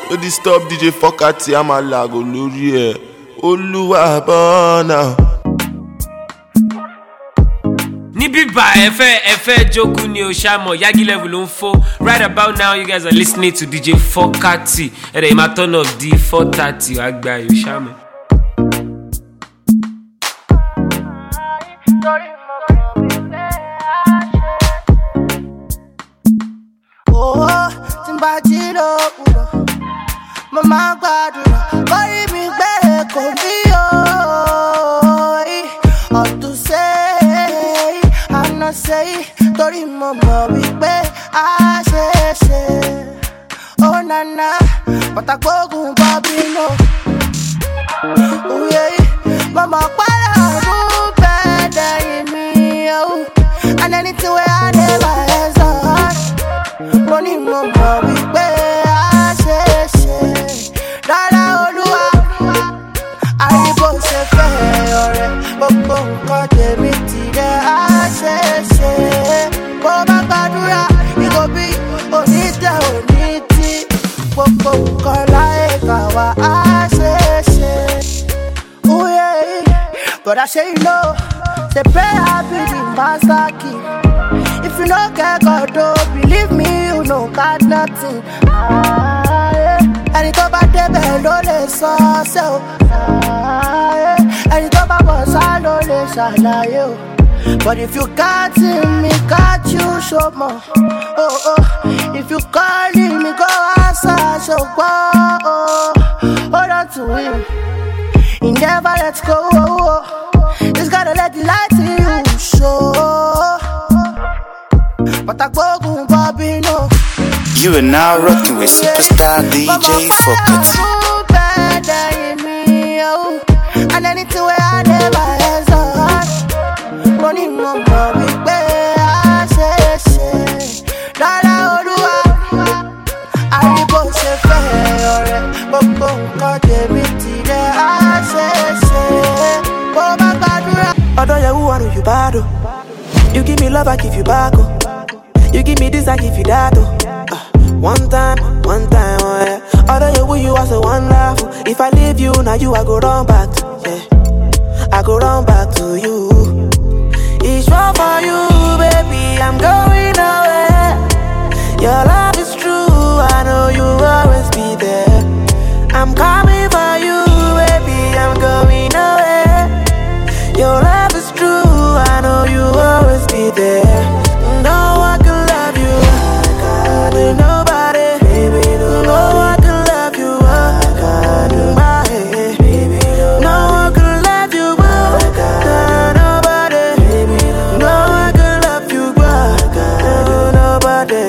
ó disturb DJ Fokati a máa làgò lórí ẹ̀. Olúwa bọ́nà. Níbí bá ẹ fẹ́ jókòó ni o ṣàmọ̀ Yagi level ló ń fò. Right about now you guys are listening to DJ Fokati. Ẹ̀rẹ̀ ìmá turn up di 4:30 àgbà yóò ṣàmọ̀. Oh, Timbajiro, Mama Guadura, carry me back on me, or to say, I'm not say, Tori Mama, we pay, I say, oh nana, but I go Bobby, no, oh yeah, Mama, what better in me, oh, and anything where I never has on, money, Mama, we pay. Gbogbo nǹkan tèmi ti rẹ̀ á ṣe é ṣe. Bó bá gbàdúrà, ìgò bí onídẹ̀ òní tí. Gbogbo nǹkan láyé kà wá á ṣe é ṣe. But I say you know, say prayer be the master key. If you no get God, don't believe me, you no got nothing. Ẹni tó bá débẹ̀ ló lè sọ ṣe o. Ẹni tó bá bọ̀ sá ló lè ṣàlàyé o. But if you can't see me, can't you show more? Oh, if you calling me, go answer, so go. Hold on to him, he never lets go. Just gotta let the light in you show. But I go Bobby, no. You are now rocking with superstar DJ Fokati. And anything where I never has on. Money, Mama, we pay, I say. Dada Olúwa, àríbó ṣe fẹ́ ọ̀rẹ́. Gbogbo nǹkan tèmi ti rẹ̀ á ṣe. Bó bá gbàdúrà. Ọ̀dọ̀ yẹn wúwa ló you bad o. You give me love, I give you back o. You give me this, I give you that o. One time, oh yeah. Other you was a one laugh. If I leave you, now you I go run back to, yeah. I go run back to you. It's wrong for you, baby, I'm going away. Your love is true, I know you always be there. I'm coming for you, baby, I'm going away. Your love is true, I know you always be there. No one can love you like I do. Nobody, baby, no one can love you like I do. Baby, no one can love you like I do. Nobody, baby, no one can love you like I do. Nobody,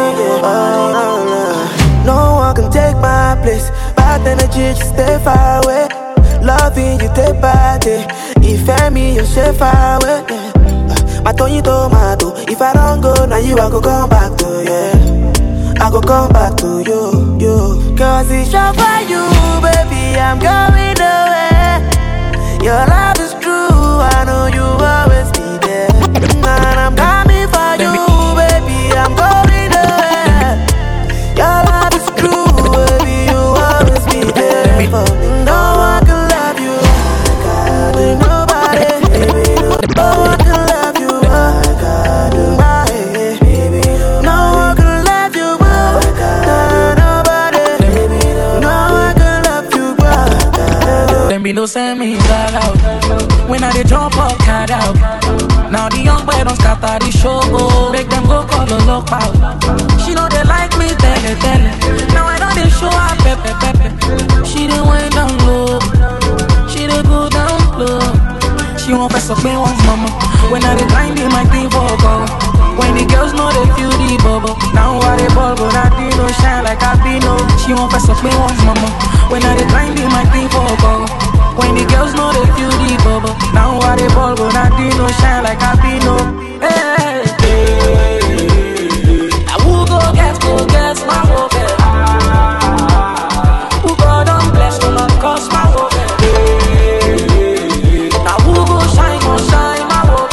no one can take my place. Bad energy, just stay far away. Loving you day by day. If I me, you stay far away. My tomato. If I don't go, now you I go come back to, yeah. I go come back to you. Cause it's just for you, baby, I'm going away. Your love is true, I know you always be there. And I'm coming for you, baby, I'm going away. Your love is true, baby, you always be there for me. No one can love you like I do. Nobody, baby, no one can love you like I do. Baby, no one can love you like I do. Nobody, baby, no one can love you like I do. Them be no send me that out. When I dey jump up, cat out. Now the young boy don't scatter the show. Make them go call the lock out. She know they like me, tell it. Now I know they show up, pepe. She done went down low. She done go down low. She won't press up me once, mama. When I dey grind in my thing for a cover. When the girls know they feel the bubble. Now I dey ball, but I do no shine like I be no. She won't press up me once, mama. When I dey grind in my thing for a cover. When the girls know they feel the bubble. Now I dey ball, but I do no shine like I be no. Hey, now who go get my hope? Who God don't bless, no man cause my hope. Now who go shine my hope?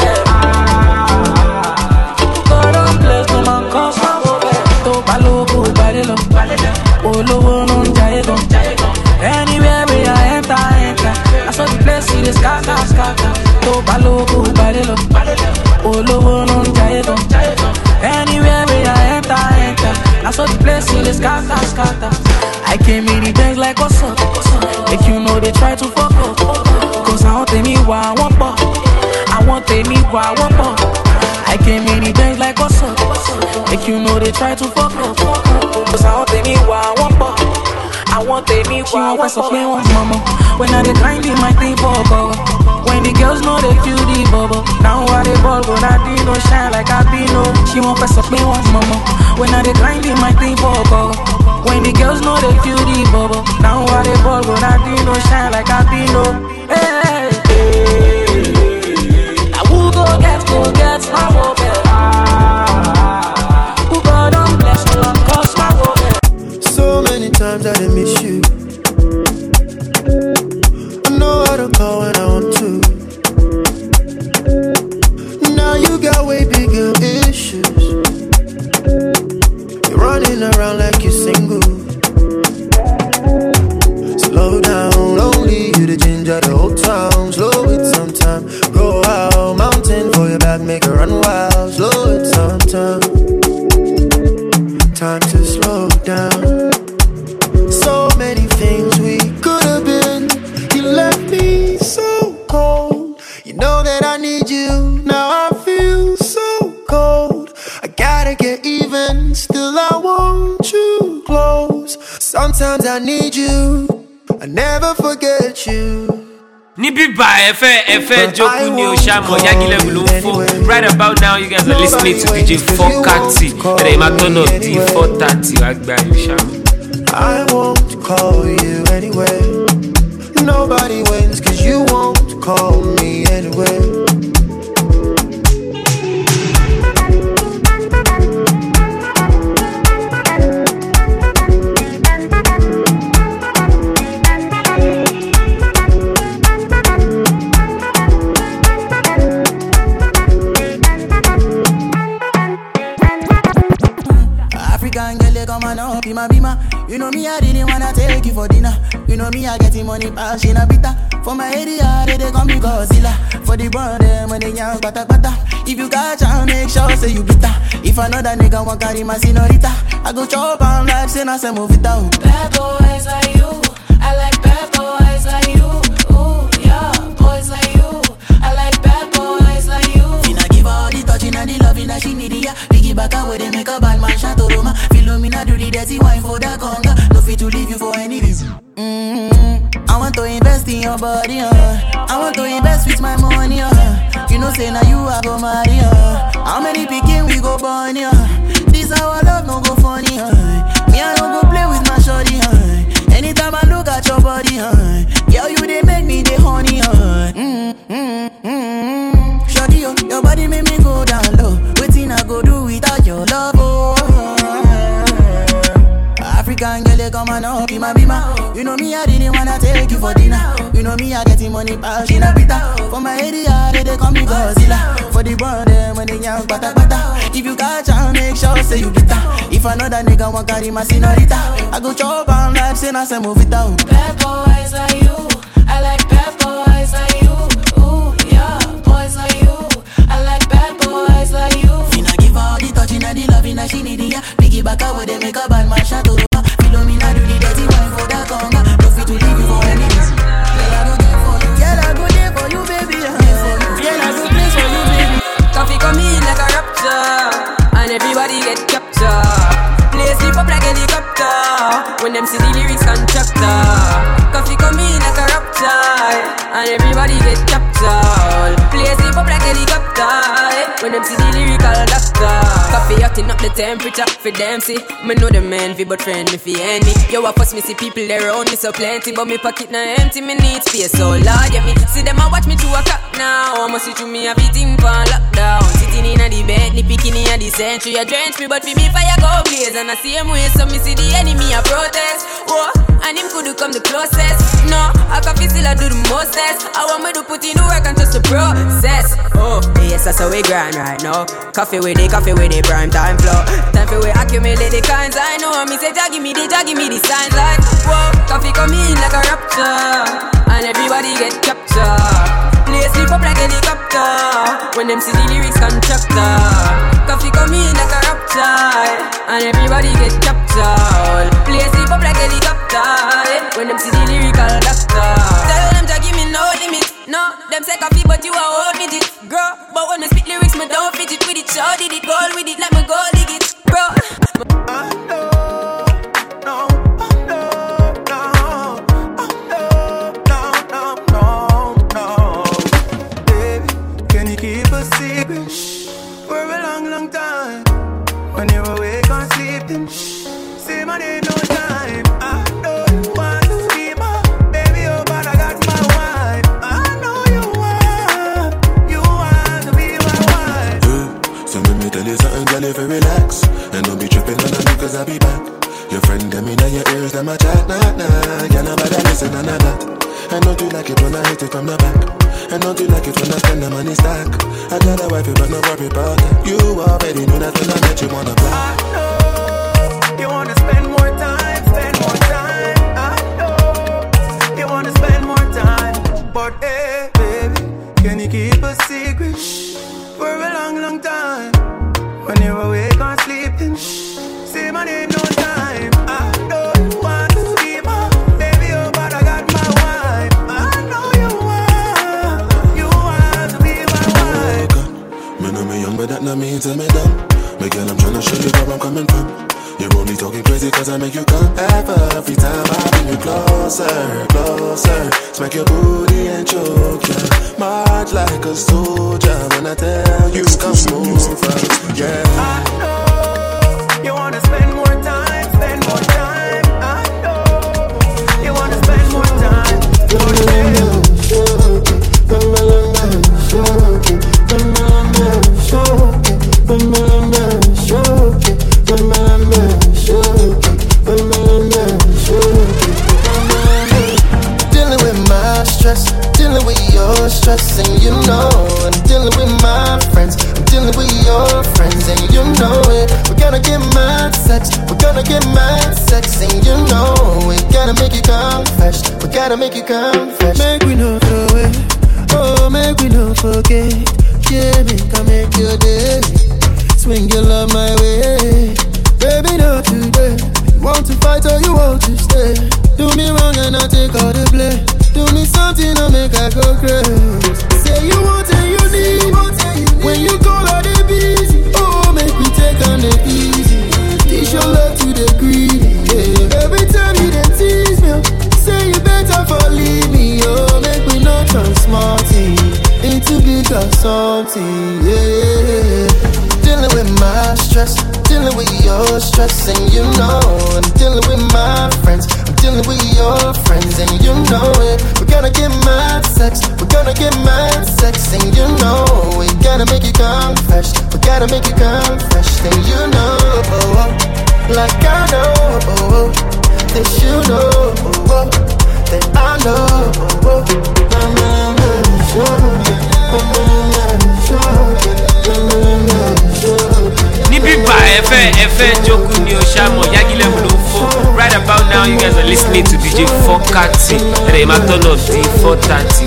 Who God don't bless, no man cause my hope. To balo, go balelo, olowo no Balogo, balelo. Olowo non jaeto. Anywhere where I enter. I saw the place in the scatter. I came in the bank like what's up? If you know they try to fuck up. Cause I want me why I want pop. I want me why I want pop. I came in the bank like what's up? If you know they try to fuck up. Cause I want me why I want pop. I want me why I want pop. She wants mama. When I decline in my thing for cover. When the girls know they feel the bubble. Now I they ball, but I do no shine like I be no. She won't press up me once, mama. When I decline in my thing for cover. When the girls know they feel the bubble. Now I they ball, but I do no shine like I be no. Hey, hey. Now who go get my woman? Who God on bless me and cause my woman? So many times I did miss you. I know how to call when I want to. Now you got way bigger issues. You're running around like you're single. Slow down, only you the ginger the whole town. Slow it sometime, go out, mountain for your back, make her run wild. Slow it sometime, time to slow down. So many things we could have been. You left me so cold. You know that I need you. Now I feel so cold. I gotta get even. Still I want you close. Sometimes I need you. I never forget you. Nibiba FF Joku ni Oshamo Yagi Level Info. Right about now, you guys are listening to DJ 430. And I'm turn up D430. Agba Oshamo. I won't call you anyway. Nobody wins cause you won't call me anyway. African girl, come on up, bima. You know me, I didn't wanna take you for dinner. You know me, I getting money, pass in a bita. For my area, they call me Godzilla. For the brother, when they young, pata. If you catch her, make sure say you bitter. If another nigga want carry my senorita, I go chop on like say na se move it out. Bad boys like you, I like bad boys like you. Ooh, yeah, boys like you, I like bad boys like you. Finna give all the touching and the loving that she need, yeah. Piggy back away, they make a bad man shot to Roma. Philomena do the dirty wine for the conga. No fit to leave you for any reason. I want to invest in your body, I want to invest with my money, You know say now you are go marry, How many picking we go born, This our love no go funny, Me I don't go play with my shorty, Anytime I look at your body, Girl you they make me the honey, Shorty, your body make me go down low. Waiting I go do without your love, African girl, come on up, bima. You know me, I didn't wanna take you for dinner. You know me, I getting money, pass in a bita. For my area, they call me Godzilla. For the brother, when they young, pata. If you catch her, make sure say you bitter. If another nigga want carry my senorita, I go chop on like say na se move it out. Bad boys like you, I like bad boys like you. Ooh, yeah, boys like you, I like bad boys like you. Finna give all the touching and the loving that she need, yeah. Piggy back away, they make a bad man shot to Philomena do the dirty wine for the conga. No fit to leave you for any reason. Girl, I go there for you, baby. Girl, I go place for you, baby. Coffee come in like a rapture, and everybody get captured. Play sleep up like helicopter, when them see the lyrics contractor. Coffee come in like a rapture, and everybody get captured. Play sleep up like helicopter, when them see the lyrical doctor. Coffee hotting up the temperature for them see. Me know the man fi but friend me fi any. Yo I fuss me see people there around me so plenty, but me pocket na empty, me need space so Lord yeah me. See them a watch me 2 o'clock now. I must see through me a beating for lockdown. Sitting in a the bed, the bikini a the century. A drench me but fi me fire go blaze. And the same way so me see the enemy a protest. Whoa, and him could come the closest. No, I coffee still a do the mostest. I want me to put in the work and just the process. Oh, yes that's how we grind right now. Coffee with the prime time flow. Time for we accumulate the kinds I know. Me say jaggy me the signs like whoa. Coffee come in like a rapture, and everybody get captured. Play Play sleep up like helicopter. When them see the lyrics constructor. Coffee come in like a rapture. And everybody get captured. Play sleep up like helicopter. When them see the lyrical doctor. Tell them to give me no limit. No, them say coffee but you are old with it. Girl, but when I spit lyrics me don't fit it with it. Show did it, goal with it, let me go dig it. Bro, keep a secret for a long, long time. When you're awake or sleeping, say my name no time. I don't want to be my baby, oh, but I got my wife. I know you want to be my wife. So let me tell you something, girl, if you relax and don't be tripping on me, cause I'll be back. Your friend them in your ears, them a chat, nah. Can't nobody listen, none of that. I know you like it when I hit it from the back. I know you like it when I spend the money stack. I got a wife, but no worry about that. You already know that when I met you on the block. I know you wanna spend more time, spend more time. I know you wanna spend more time. But hey, baby, can you keep a secret for a long, long time? When you're awake or sleeping, say my name no time. I don't want to be my baby, oh, but I got my wife. I know you want to be my wife. Me know me young, but that not mean to me dumb. Me girl, I'm tryna show you where I'm coming from. You're only talking crazy cause I make you come. Every time I bring you closer, closer. Smack your booty and choke ya. March like a soldier when I tell you come over. Yeah. I know you wanna spend more time, spend more time. I know you wanna spend more time. Dealing with my stress, dealing with your stress, and you know I'm dealing with my friends. I'm dealing with your friends, and you know it. We're gonna get mad sex, we're gonna get mad sex, and you know we gotta make you come fresh. We gotta make you come fresh. Make we no throw it, oh, make we no forget. Yeah, make your day. Swing your love my way, baby, not today. You want to fight or you want to stay? Do me wrong and I take all the blame. Do me something I make I go crazy. Say you want and you need. When you call all the busy, oh, make me take on the easy. Teach your love to the greedy, yeah. Every time you then tease me, say you better for leave me, oh, make me not turn smarty into bigger something, yeah. Dealing with my stress, dealing with your stress, and you know I'm dealing with my friends. I'm dealing with your friends, and you know it. We're gonna get mad sex, we're gonna get mad sex, and you know we gotta make you come fresh. We gotta make you come fresh, and you know, like I know, that you know, that I know. Nibiba FF Joku ni Oshamo Yagi Level Info. Right about now you guys are listening to DJ Fokati. And I'm at turn of the 430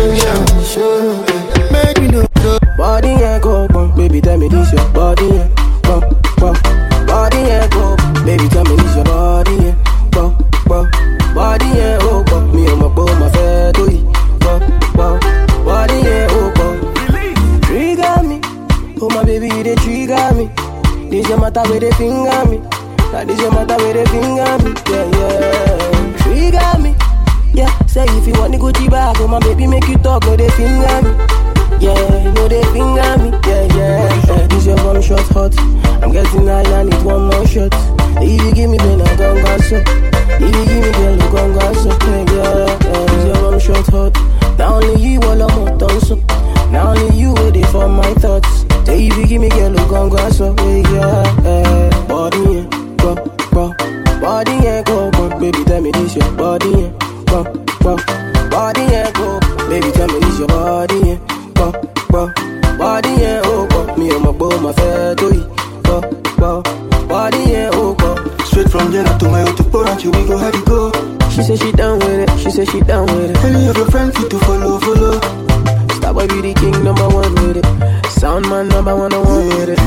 Make me know. Body and go, baby, tell me this your body and go, body and go, baby, tell me this your body and go, body and go, me and my boy, my fair do it, go, body and go, trigger me, oh my baby, they trigger me. This your matter where they finger me. Like this your matter where they finger me. Yeah. Trigger me. Yeah. Say if you want the Gucci bag, oh my baby make you talk, no they finger me. Yeah, no they finger me. Yeah. This your one shot hot. I'm getting high, I need one more shot. If you give me then I gon' go so. If you give me then I gon' go so. Yeah. This your one shot hot. Not only you all I'm on done so. Not only you waiting for my thoughts. Say if you give me girl, look on grass up, yeah. Body, yeah, go, body, yeah, go, baby, tell me this your body, yeah, go, body, yeah, go, baby, tell me this your body, yeah, go, body, yeah, oh, go, me and my boy, my fair do it, go, body, yeah, oh, go. Straight from Jenna to my to Porant, you we go have it go. She said she down with it, she said she down with it. Any of your friends fit to follow. Stop That boy be the king, number one with it. Sound man, number one with it.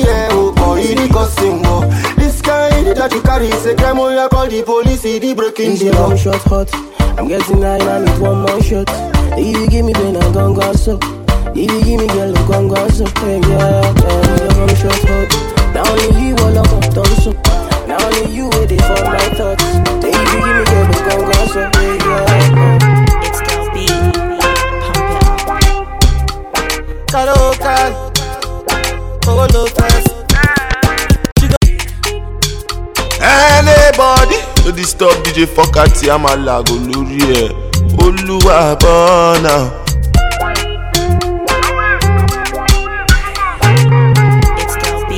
This guy that you carry is a crime. You call the police, the breaking the law. One shot hot, I'm getting high, I need one more shot. If you give me pain, I'm gon' go so. If you give me girl, I'm gon' go so. Hey, yeah, one shot hot. Now only you all I'm done so. Now only you waiting for my thoughts. If you give me girl, I'm gon' go so. Hey, yeah, it's still be Karaoke, oh no fast. Anybody to disturb DJ Fokati, I'm a lago lórí Olúwa bọ́nà. It's still be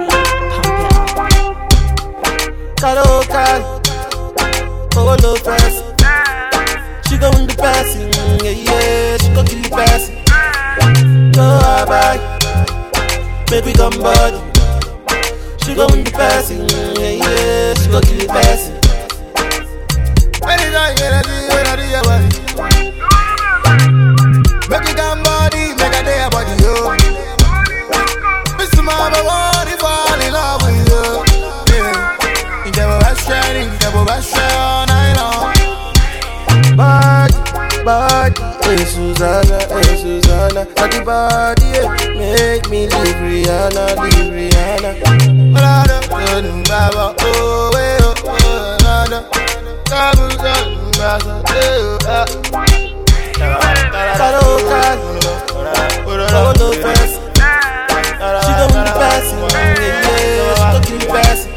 Karaoke, oh no fast. She go in the passing, yeah, she go kill the passing. Go bye, baby come body. She go in the passing, yeah, she go kill the passing. Anytime when I do your body, make it come body, make a day body, yo. Mr. Mama, wanna fall in love with you, yeah. You never best shining, you never best shine all night long. Body, hey Susanna, body, body, yeah. Make me leave Rihanna. But I don't know, oh, nada. She don't be passing, yeah, she don't keep passing.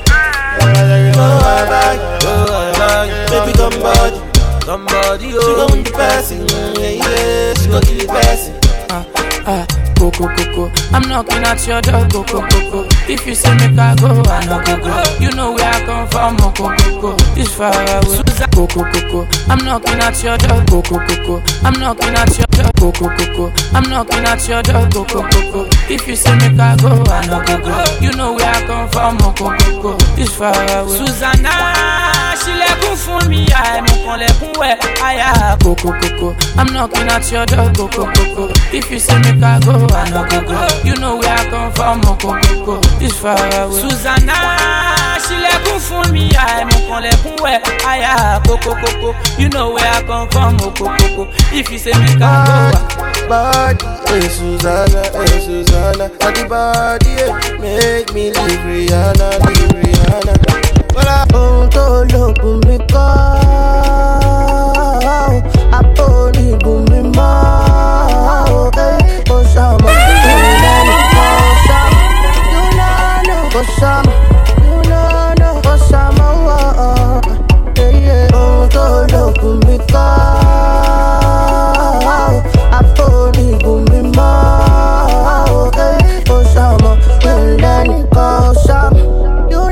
Baby, come body, she don't be passing, yeah, she don't keep passing. Coco, I'm knocking at your door, Coco. If you say make I go, I know go. You know where I come from, Coco. This far away, Coco. I'm knocking at your door, Coco. I'm knocking at your door, Coco. I'm knocking at your door, Coco. If you say make I go, I know go. You know where I come from, Coco. This far away, Susanna, she let go for me, I'm on le ouais, aya, Coco. I'm knocking at your door, Coco. If you say make I go, I know go. You know where I come from, Coco. This far away, Susanna, she let go for me, I'm on le ouais, aya, Coco. You know where I come from, Coco. If you say make I go, body, hey Susanna, body, yeah. Make me leave Rihanna. Well, I don't look at me, I don't even me more. Cause I'm a don't look at me, I don't even me more. Cause I'm a you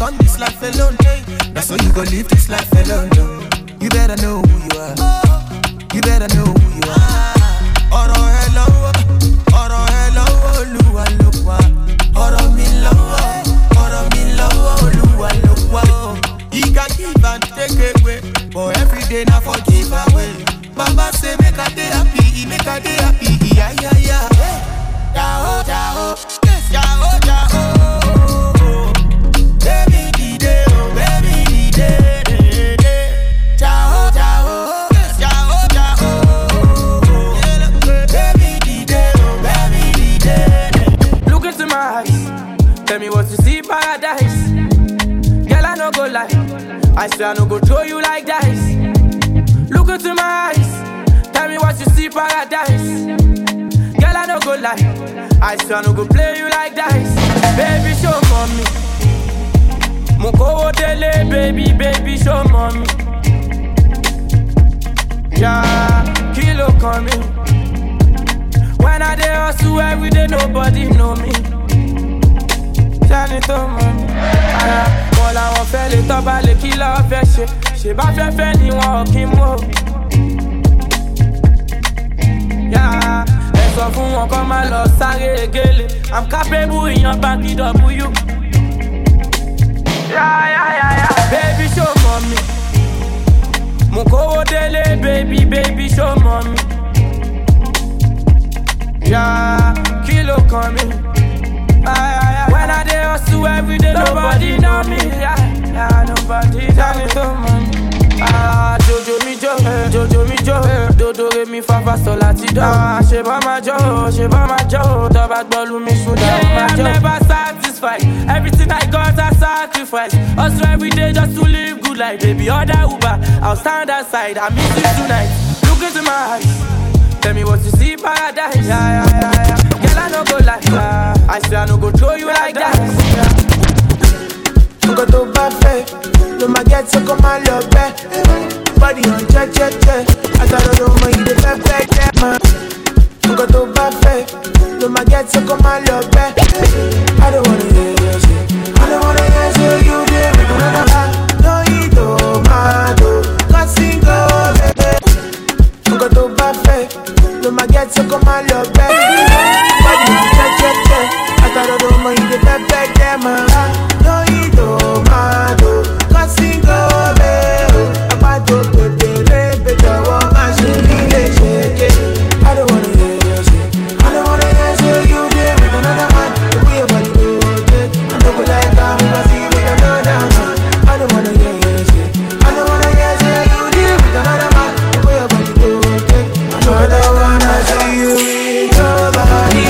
come this life alone. That's how you gon' live this life alone. You better know who you are. You better know who you are. Ọ̀rọ̀ ẹ lọ́wọ́, Olúwa ló wà. Ọ̀rọ̀ mi lọ́wọ́, Olúwa ló wà. He can give and take away, but every day na for give away. Baba say make a day happy, yeah. Jao, baby the day, Jao, baby the day. Look into my eyes, tell me what you see, paradise. Girl, I no go lie, I swear I no go throw you like dice. Look into my eyes, tell me what you see, paradise. Girl, I no go lie, I swear I no go play you like dice. Baby, show mommy, Moko dele, baby, show mommy. Yeah, kilo coming. When I dey hustle every day, nobody know me. Johnny to mommy. All I want fẹ́ lè tọ́ bá lè kí lọ́ọ́ fẹ́ ṣe. Ṣé bá fẹ́ ni wọn ò kí mú o. Ẹ sọ fún wọn kọ́ máa lọ sáré gélé. I'm capable ìyan báńkì W. Baby show mommy. Mo kówó délé baby show mommy. Kilo coming. When I dey hustle every day, nobody know me. Nobody know me. Jojo mi jo, dodo re mi fa fa so lati do. Ṣé bá ma jó, tó bá gbọ́lù mi ṣúdà ma jó. I'm never satisfied, everything I got I sacrifice. Hustle every day just to live good life, baby. Order Uber, I'll stand outside, I miss you tonight. Look into my eyes, tell me what you see, paradise. Girl, I no go lie, I swear I no go throw you like that. Nǹkan tó bá fẹ́ ló máa get so kó máa lọ bẹ́. Body on check. Àtàrà ló mọ ìdè pẹ́pẹ́ jẹ́ mọ́. Nǹkan tó bá fẹ́ ló máa get so kó máa lọ bẹ́. I don't wanna hear your shit. I don't wanna hear say you dey make another man. No eat tomato, cutting go bẹ́ẹ̀. Nǹkan tó bá fẹ́ ló máa get so kó máa lọ bẹ́. Body on check. Àtàrà ló mọ ìdè pẹ́pẹ́ jẹ́ mọ́. No eat tomato, cutting go bẹ́ẹ̀. Àpàtó pépéré péjọwọ́ máa ṣe nílé ṣèké. I don't wanna hear your shit. I don't wanna hear say you dey with another man. The way your body rotate, I no go like am if I see with another man. I don't wanna hear your shit. I don't wanna hear say you dey with another man. The way your body rotate, I no wanna see you with nobody.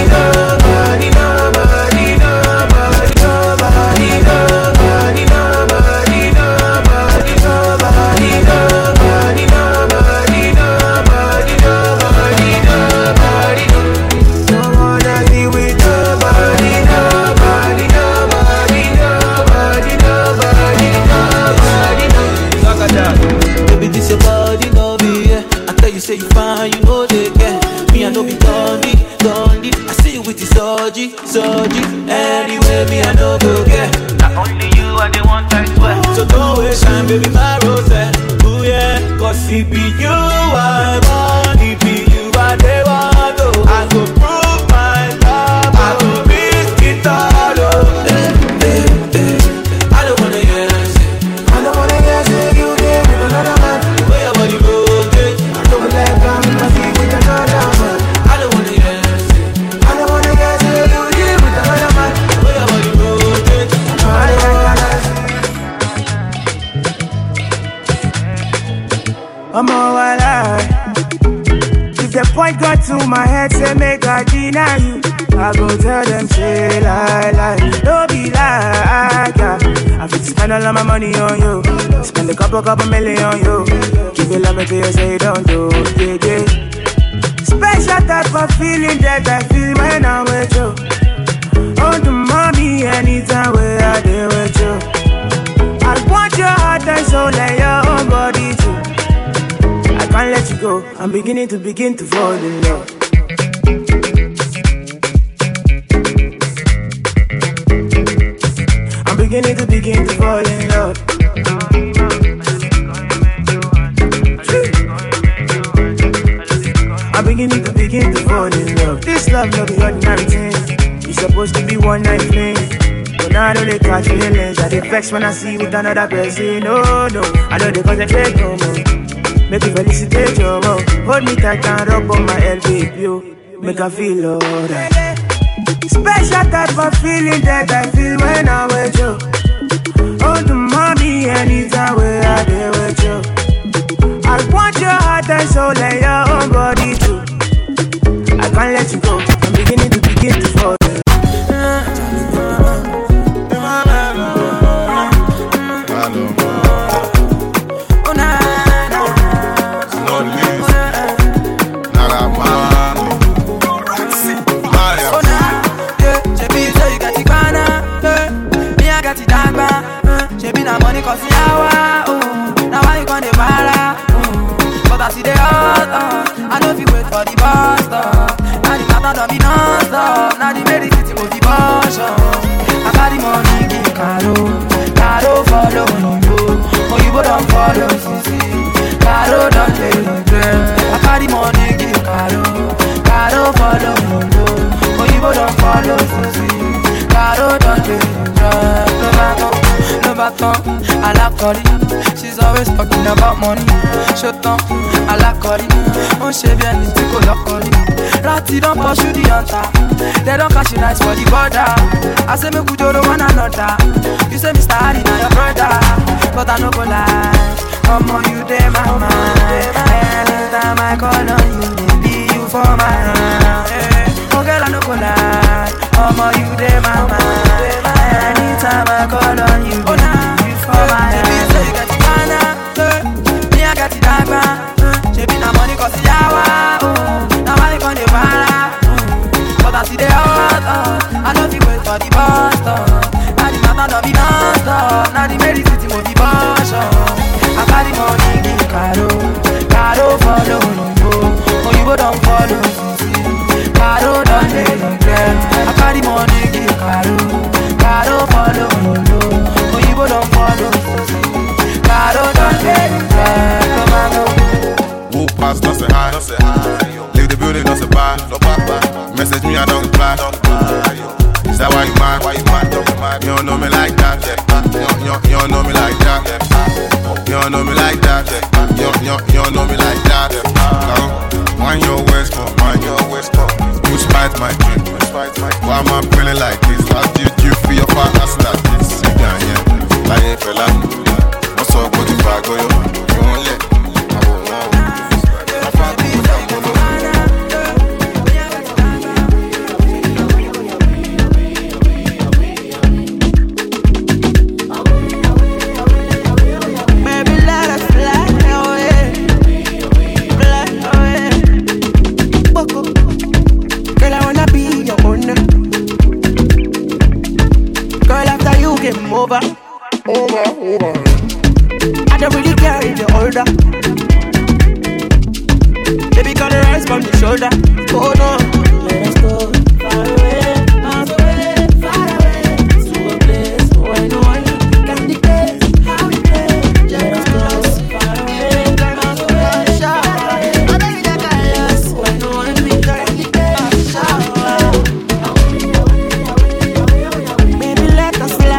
Baby, this your body, no be, yeah. I tell you, say you fine, you know they care. Me, I know be done it. I see you with the surgery. Anyway, me, I know go get. Not only you, I the one I swear. So don't waste time, baby, my rose. Ooh, yeah. Cause it be you, I want. It be you, I they want. Oh, I go prove my love. I go risk it all. Oh, I don't wanna hear say. I don't wanna hear say you there with another man. Where your body rotate, I don't like I'm in my feet with another man. I don't wanna hear say. I don't wanna hear say you there with another man. Where your body rotate, I don't wanna see. I'm all alive. If the point got to my head, say make I deny you. I go tell them say lie. Don't be like yeah. I fit spend all of my money on you. Spend a couple million on you. Give you love until you say don't do, yeah. Special type of feeling that I feel when I'm with you. Oh, the mommy, anytime where I deal with you. I want your heart and soul and your own body too. I can't let you go. I'm beginning to fall in love. I'm beginning to fall in love. I'm beginning to fall in love. This love no be ordinary thing. It's supposed to be one night fling. But now I know they catch feelings. I get vexed when I see with another person. No, I know they concentrate no more. Make you felicitate your mom. Hold me tight and rub on my elbow, yo. Make I feel alright. Special type of feeling that I feel when I'm with you. Oh, the mommy, anytime where I do with you. I want your heart and soul and your own body too. I can't let you go. I'm beginning to fall. Cause now why you gonna para? But I see the hot, I know if you wait for the bus stop. Now the matter don't be non-stop. Now the very city will be boss. I got the money, give Caro follow you. Oh, you don't follow, see. Caro don't tell you, girl. I got the money, give Caro follow you. Oh, you don't follow, see. Caro don't tell you, girl. No baton, I like Cory. She's always talking about money. Shut up, I like Cory. Oh, she be anything go lock Cory. Ratty don't pursue the hunter. They don't catch you nice for the border. I say me good to one another. You say Mr. Harry now your brother, but I no go lie. Come on, you dey my mind. Anytime I call on you, baby, you for my hand. Oh girl, I no go lie. Come on, you dey my mind. Anytime I call on you, you for my hand. Baby, say you got the banana, me I got the dagger. She be na money cause the hour. Now I can the para. But I see the hot, I know if you wait for the bus stop. Now the matter don't be non-stop. Now the very city will be boss. I got the money, give Caro follow you. Oh, you don't follow, Caro don't let you girl. I got the money, give Caro follow you. Oh, you don't follow, Caro don't let you girl. Walk past, not say hi. Leave the building, not say bye. Message me, I don't reply. Is that why you mad? You don't know me like that. You don't know me like that. You don't know me like that. You don't know me like that. Mind your waist for. You spite my dream. Why am I feeling like this? How did you feel your partner's like this? Yeah. Like fella. What's up, what if I go yo? You won't let. Over. I don't really care if you older. Baby, got the rise from the shoulder. Oh no, let us go far away, miles away, far away, to a place where no one can dictate how we play. Let us go far away, miles away, far away. I know you never lost when no one can dictate how we play. Baby, let us fly.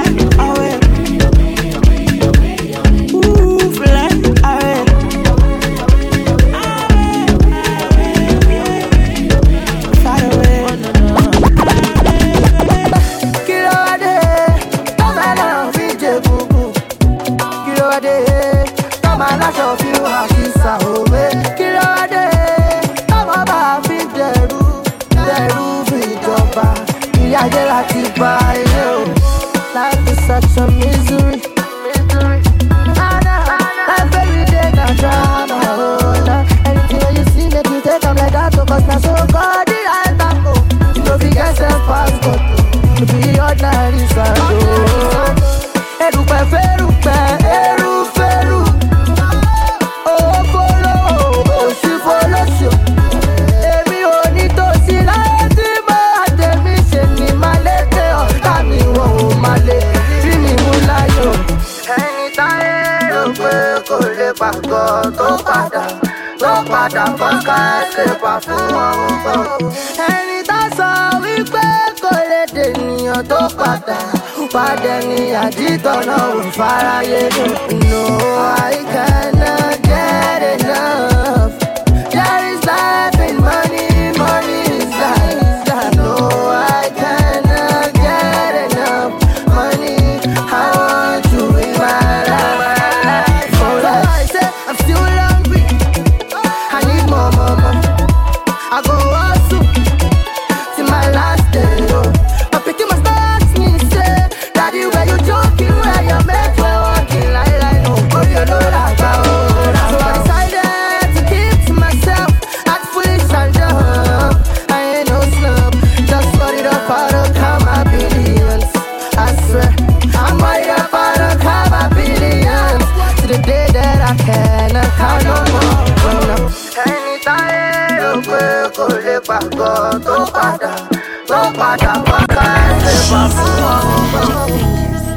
Life is such a misery. Life every day na drama. Anything you see make you take them like that. Cause na so God the right tango. You know if you get self pass but you be ordinary sando. Erupe ferupe, eru feru. Oh pàgọ́ tó padà fọ́nká ẹsẹ̀ pa fún wọn. Ẹni tá sọ wípé kò lè dènìyàn tó padà ní àdìtọ̀ náà ò fáráyé. No, I cannot get enough. There is life in money, money is life. No, I cannot get enough money. I want you in my life. So I say I'm still hungry. I need more. I go hustle till my last day. I'm picking my stars, me say, Daddy, where you joking? Where you make me walking like no, but you know that I so I decided to keep to myself, act foolish and dumb. I ain't no snub, just worried about to count my billions. I swear, I'm worried about to count my billions to the day that I cannot count no more. Anytime you go, go le pàgọ́ tó padà fọ́nká ẹsẹ̀ pa fún wọn.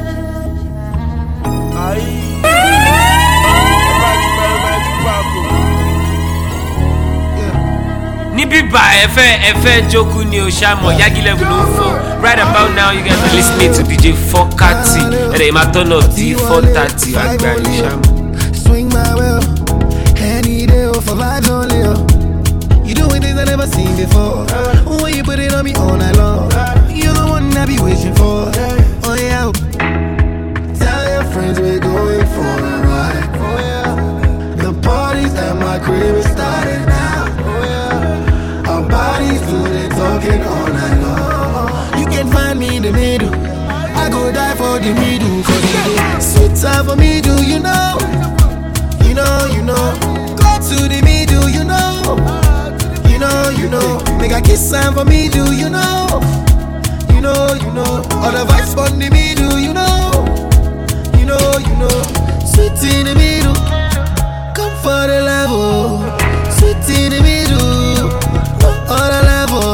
Níbí bá ẹfẹ́ jókòó ni o ṣàmọ̀ Yagi level ló ń fọ́. Right about now you guys are listening to DJ Fokati. Ẹ̀rẹ̀ ìmá turn up di 4:30 àgbà ni ṣàmọ̀. Swing my will, any day for vibes only. You doing things I never seen before. When you put it on me all night long, you're the one I be wishing for. Oh yeah, tell your friends we're going for a ride. Oh yeah, the parties at my crib is starting now. Oh yeah, our bodies do the talking all night long. You can find me in the middle. I go die for the middle, cause you do sweet time for me, do you know? You know, go to the middle, you know. You know, make a kiss sign for me, do you know? You know, all the vibes for the middle, you know. You know, sweet in the middle, come for the level. Sweet in the middle, all the level.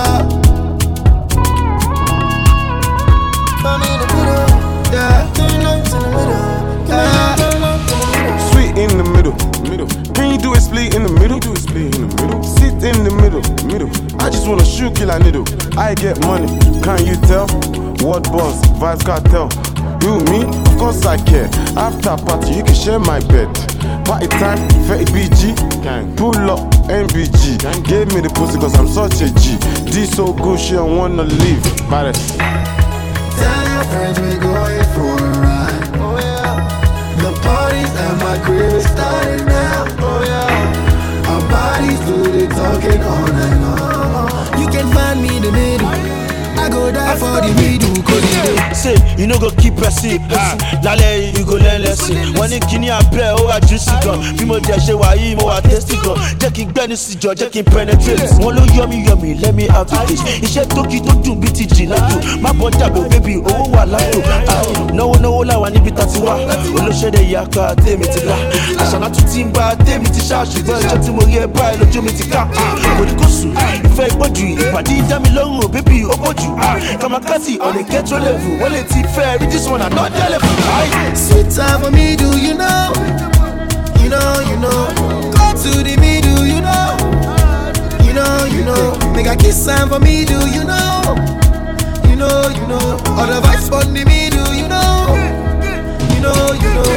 Come in the middle, yeah. Sweet in the middle. Can you do a split in the middle? Sit in the middle. I just wanna shoot, kill a needle. I get money, can you tell? What boss, vibes cartel. You, me, of course I care. After party, you can share my bed. Party time, 30 BG. Pull up, MBG. Gave me the pussy cause I'm such a G. D so good, she don't wanna leave. Paris. Tell your friends we're going for a ride. Oh yeah, the parties at my crib is starting now. Oh yeah, our bodies do the talking all night long. You can find me in the middle. I go die for the middle, cause you do. Say, you know go keep pressing. Lálẹ́ you go learn lesson. Wọ́n ní kíní abẹ́ ó wà juicy gan. Bí mo jẹ ṣe wà yìí mo wà tasty gan. Jẹ́ kí n gbẹ́ni síjọ, jẹ́ kí n penetrate. Wọ́n ló yummy, let me have the taste. Iṣẹ́ tókì tó dùn bí ti jì látò. Má bọ́ dàbò baby, owó wà látò. Náwó láwa níbi tá ti wá. Olóṣèdè ìyàká tèmi ti lá. Àṣàlá tún ti ń bá tèmi ti ṣá. Ṣùgbọ́n ìjọ tí mo rí ẹ báyìí lójú mi ti ká. Kò ní kó sùn, ìfẹ́ ìpọ́jù. Ìpàdé ìdámi lọ́rùn baby ó pọ̀jù. Kamakati on a ghetto level. Well, it's fair, this one another level. Sweet time for me, do you know? You know. Go to the middle, you know. You know. Make a kiss sign for me, do you know? You know. All the vibes for the middle, you know. You know.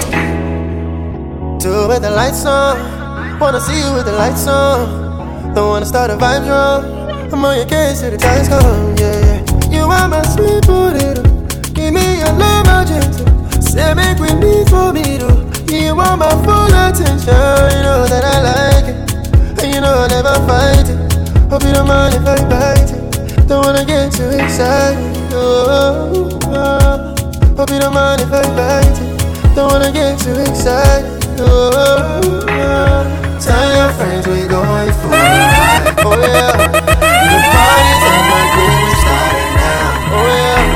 Do with the lights on. Wanna see you with the lights on. Don't wanna start a vibe drum. I'm on your case till the time's come, yeah. You are my sweet potato. Give me your love, agenda. Say make we meet for me, though. You want my full attention. You know that I like it. And you know I'll never fight it. Hope you don't mind if I bite it. Don't wanna get too excited. Oh. Hope you don't mind if I bite it. Don't wanna get too excited. Oh. Tell your friends we're going for a ride. Oh yeah. The party's at my crib is starting now. Oh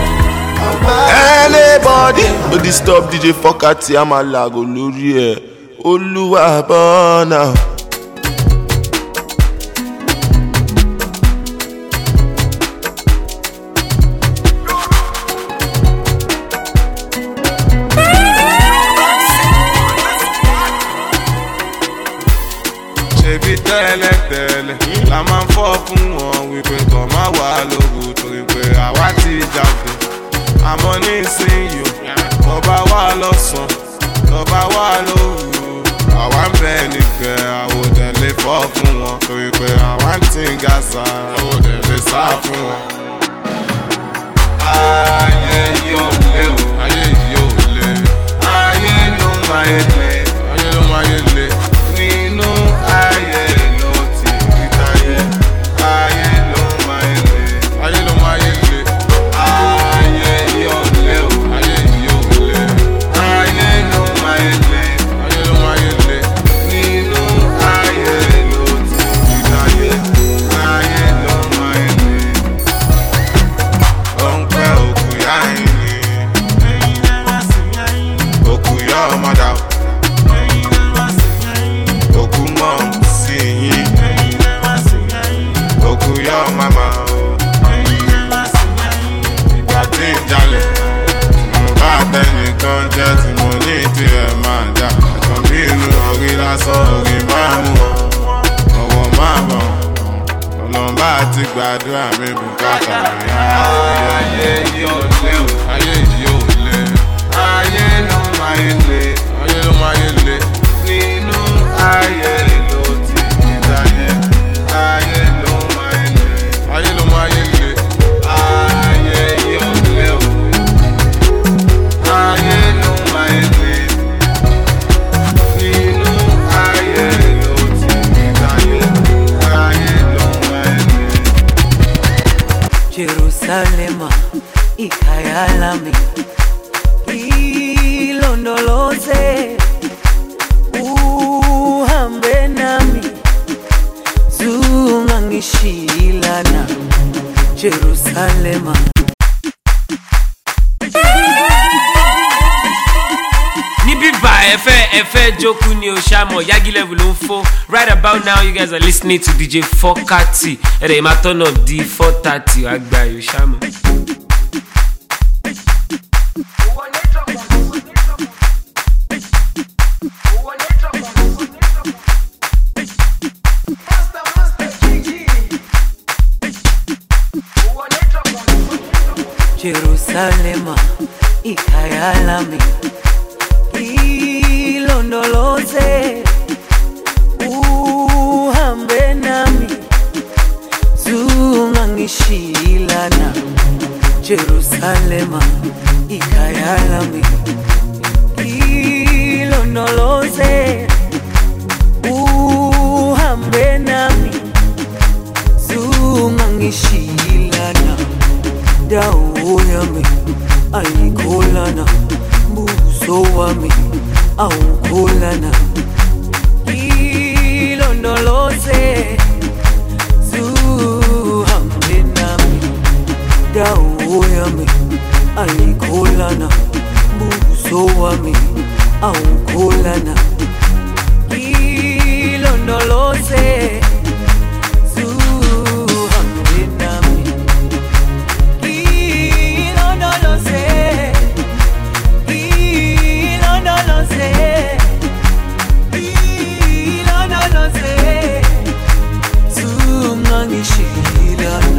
yeah. Anybody but disturb DJ Fokati, I'm a lago lórí ẹ̀. Olúwa bọ́nà. Ibi tẹ́lẹ̀tẹ́lẹ̀ la máa ń fọ́ fún wọn wípé kàn má wà lóru torí pé àwa ti jáde. Àmọ́ nísìnyí tọ́ba wà lọ́sàn, tọ́ba wà lóru. Àwa ń bẹ nìkẹ́ àwòdẹ̀ lè fọ́ fún wọn torí pé àwa ń tí ń gàṣà àwòdẹ̀ lè sá fún wọn. Ayé yóò lé o, ayé yóò lé. Ayé ló máa yé lé, ayé ló máa yé lé. Nínú ayé ló ti rí táyé. Ayé ló máa yé lé, ayé ló máa yé lé. Ayé yóò lé o, ayé yóò lé. Ayé ló máa yé lé, ayé ló máa yé lé. Nínú ayé ló ti rí táyé. Ayé ló máa yé lé. Ọ̀npẹ́ òkú yá ẹ̀yìn, òkú yá ọmọdà, òkú mọ̀ sí yín, òkú yá ọmọmọ. Ìgbà tí ń jalè, mo bá tẹnìkan jẹ́ tí mo ní tirẹ̀ máa jà. Ẹ̀kan bí inú orí lásán orí máa mú ọwọ́ máa bọ̀. Ọlọ́mbà ti gbàdúrà mi bùkátà mi. Ayé yóò lé o, ayé yóò lé. Ayé ló máa yé lé, ayé ló máa yé lé. Nínú ayé ló ti ní táyé. Ayé ló máa yé lé, ayé ló máa yé lé. Ayé yóò lé o, ayé ló máa yé lé. Nínú ayé ló ti ní táyé. Ayé ló máa yé lé. Jerusalema ikayalami ilondoloze uhambe nami zungangishilana Jerusalema. Ẹfẹ́ jókòó ni o ṣàmọ̀ Yagi level ló ń fọ́. Right about now you guys are listening to DJ Fokati. Ẹ̀rẹ̀ ìmá turn up di 4:30 àgbà yóò ṣàmọ̀. Jerusalema ikayalami ilondoloze uhambe nami zungangishilana Jerusalema ikayalami ilondoloze uhambe nami zungangishilana dawo yami ayikholana buso wami awukholana ilondoloze zuhambe nami dawo yami ayikholana buso wami awukholana ilondoloze zuhambe nami ilondoloze zungangishilana.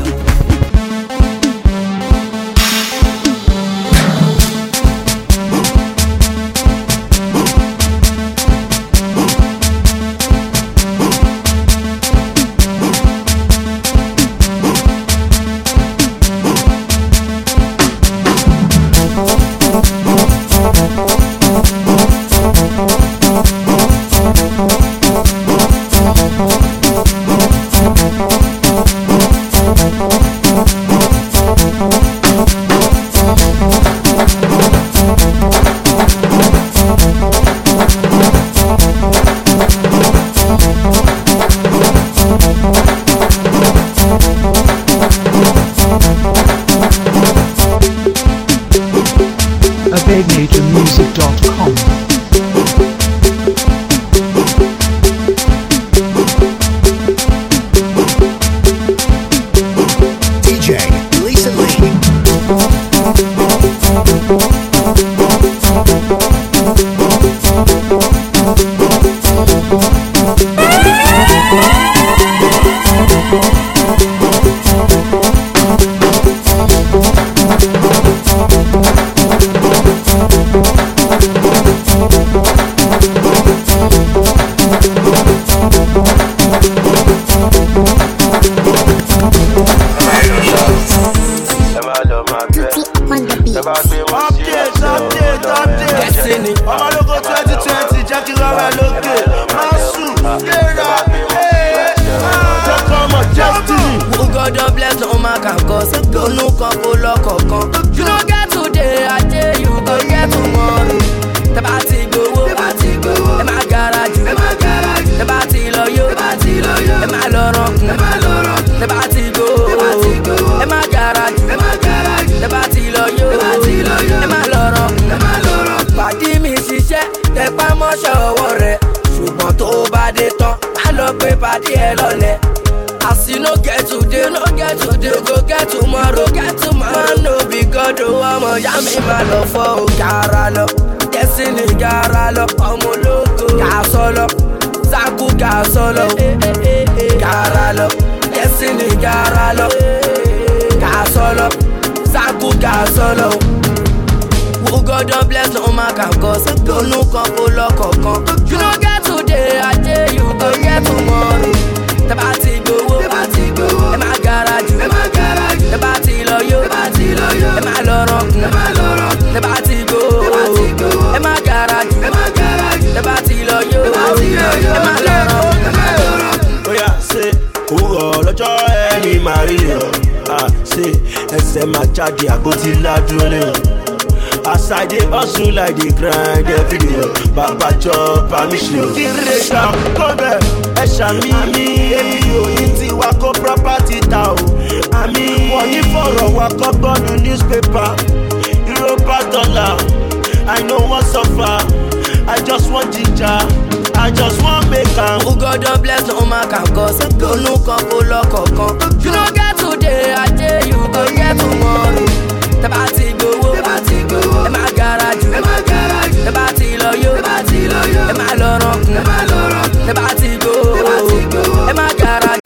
body lole. As you no get today, go get tomorrow. Man no be God, oh I'm yami malo for Garalo. Destiny Garalo, omo loco. Gasolo, Zaku Gasolo. Garalo, Destiny Garalo. Gasolo, Zaku Gasolo. Who God don't bless no man can cause. Don't no come for luck or come. You don't get today, I tell you go get tomorrow. The party go, the my garage, the party loyo, the my loro, the party go, the my garage, the party loyo, the my loro. Oh yeah, say, oh lọ́jọ́ ẹni Maria, say, ẹsẹ̀ máa jáde àgọ́tí ládùúlẹ̀. As I dey hustle like dey grind every day, Baba chop permission. Direction, come back, ẹ̀ṣà mi, èmi ò ní tiwa kó property ta o. Àmì wọ́n ní fọ̀rọ̀ wa kọ́ bọ́ọ̀lù newspaper. Europa dollar, I no wan suffer, I just want ginger, I just wan make am. Who God don bless no man can cause. Don't no come for luck or come. You no get today, I tell you go get tomorrow. The party go, the my garage, the party loyo, the my loro, the party go, the my garage.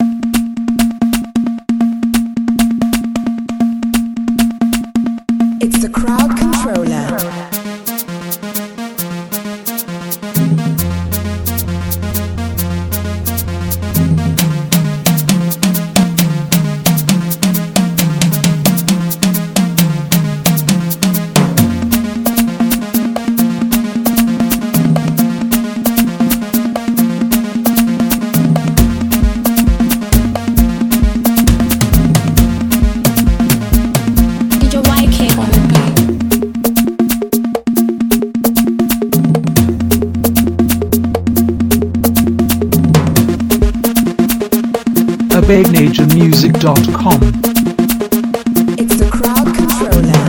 It's the crowd controller. BigNaturMusic.com. It's the crowd controller.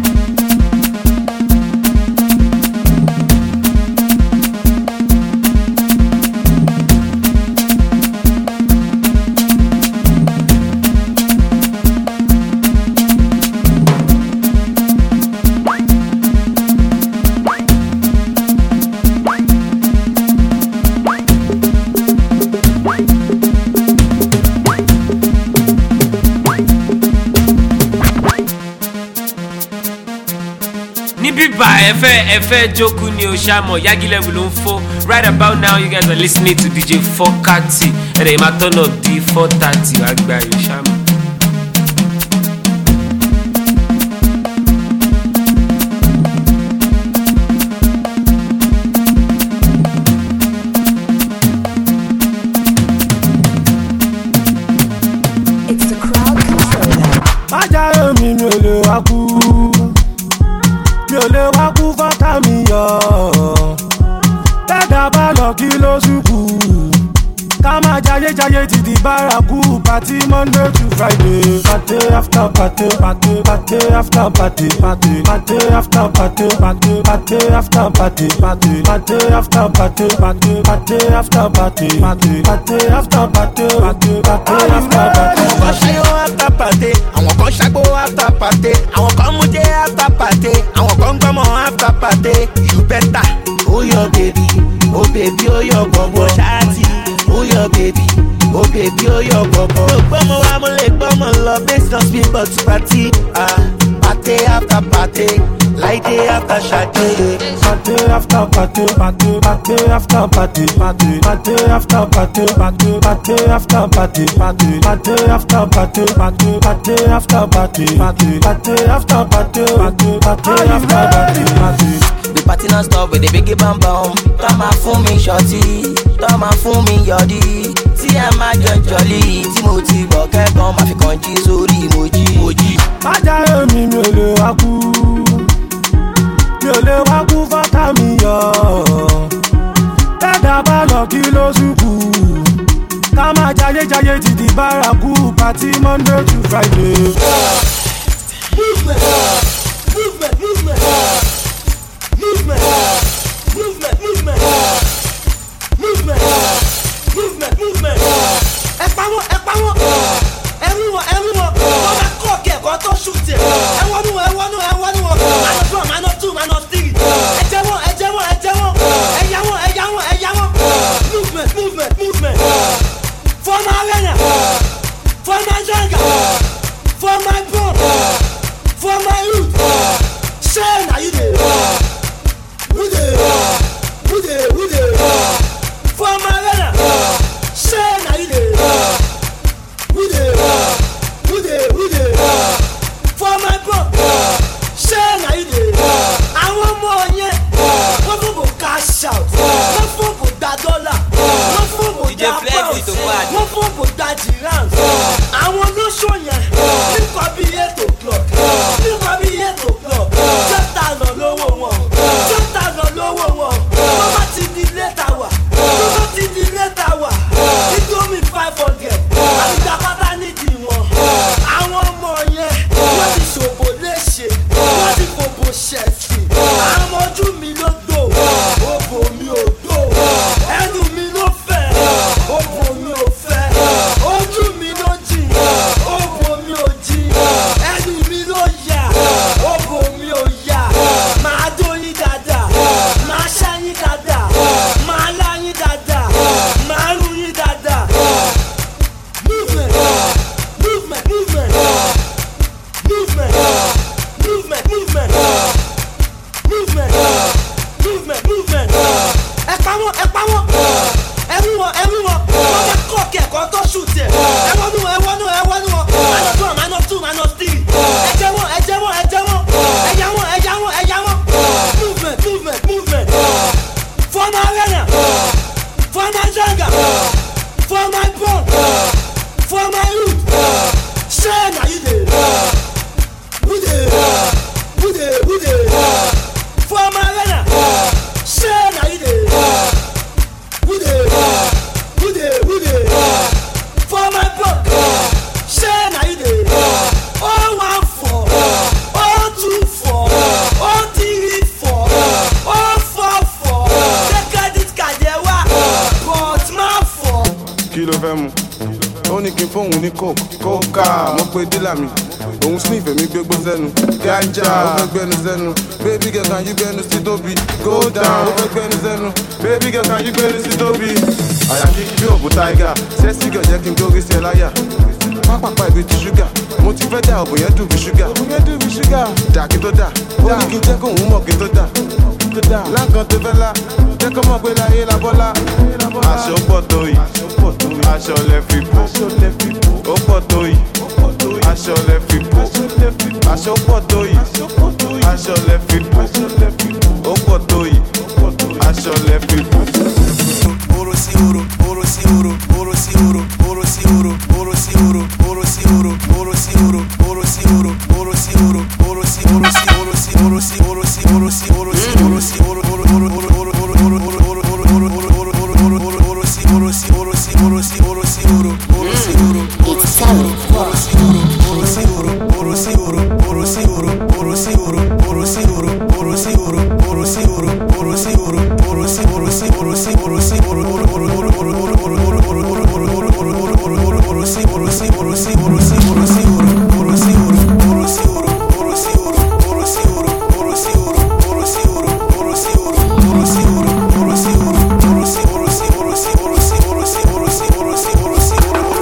Efe Joku ni Oshamo Yagi level on 4. Right about now you guys are listening to DJ Fokati. And they might turn up D430 Agba Oshamo. It's the crowd controller. Maja mi no le waku. Mi ò lè wá kú fọ́tà mi yọ. Tẹ́dà bá lọ kí ló ṣùkú. Ká máa jayé títí bárakú. Party Monday to Friday. Party after party, party after party, party after party, party after party, party after party, party after party, party after party, party after party. Àwọn kan ṣayó after party, àwọn kan ṣàgbó after party, àwọn kan mú jẹ́ after party, àwọn kan gbọ́mọ after party. You better, oh your baby, oh your bobo ṣáàtì, oh your baby, oh your bobo. Mo gbọ́mọ wa mo lè gbọ́mọ lọ based on speed but party, party after party, like day after Saturday. Party after party, party after party, party after party, party after party, party after party, party after party, party after party, party after party. The party non stop with the biggie bam bam. Come and fool me shorty, come and fool me yodi. See I'm a jolly, Timothy Walker come and fi kanji sórí moji. Maja mi ò lè wá kú, mi ò lè wá kú fọ́tà mi yọ. Tẹ́dà bá lọ kí ló ṣùkú. Ká máa jayé títí bárakú. Party Monday to Friday. Movement. Movement. fẹ́ mu ó ní kí n fóun ní kókà mo pe dílà mi òun sniff èmi gbégbó sẹ́nu ganja ó fẹ́ gbẹ́nu sẹ́nu baby girl can you gbẹ́nu sí tóbi go down ó fẹ́ gbẹ́nu sẹ́nu baby girl can you gbẹ́nu sí tóbi àyà kí bí òbú tiger sexy girl jẹ́ kí n gbórí sí ẹ láyà pápápá ibi ti ṣúgà mo ti fẹ́ dà ọ̀bùn yẹn dùn bí ṣúgà dà kí tó dà ó ní kí n jẹ́ kóun mọ̀ kí tó dà láǹkan tó fẹ́ la jẹ́ kó mọ̀ pé láyé la bọ́lá aṣọ pọ̀ tó yìí aṣọ lẹ fi bò ó pọ̀ tó yìí aṣọ lẹ fi bò aṣọ pọ̀ tó yìí aṣọ lẹ fi bò ó pọ̀ tó yìí aṣọ lẹ fi bò. Oro si oro, oro si oro, oro si oro, oro si oro, oro si oro, oro si oro, oro si oro, oro si oro, oro si oro, oro si oro, oro si oro, oro si oro, si oro si oro, si oro si oro, oro oro oro oro oro oro oro oro oro oro oro oro oro oro si oro si oro si oro si oro si oro, oro si oro, oro si oro, oro si oro, oro si oro, oro si oro, oro si oro, oro si oro, oro si oro, oro si oro, oro si oro, oro si oro, oro si oro, si oro si oro, si oro oro oro oro oro oro oro oro oro oro oro oro oro oro oro si oro si oro si oro si oro si oro oro si oro oro si oro oro si oro oro si oro oro si oro oro si oro oro si oro oro si oro oro si oro oro si oro si oro si oro si oro si oro si oro si oro si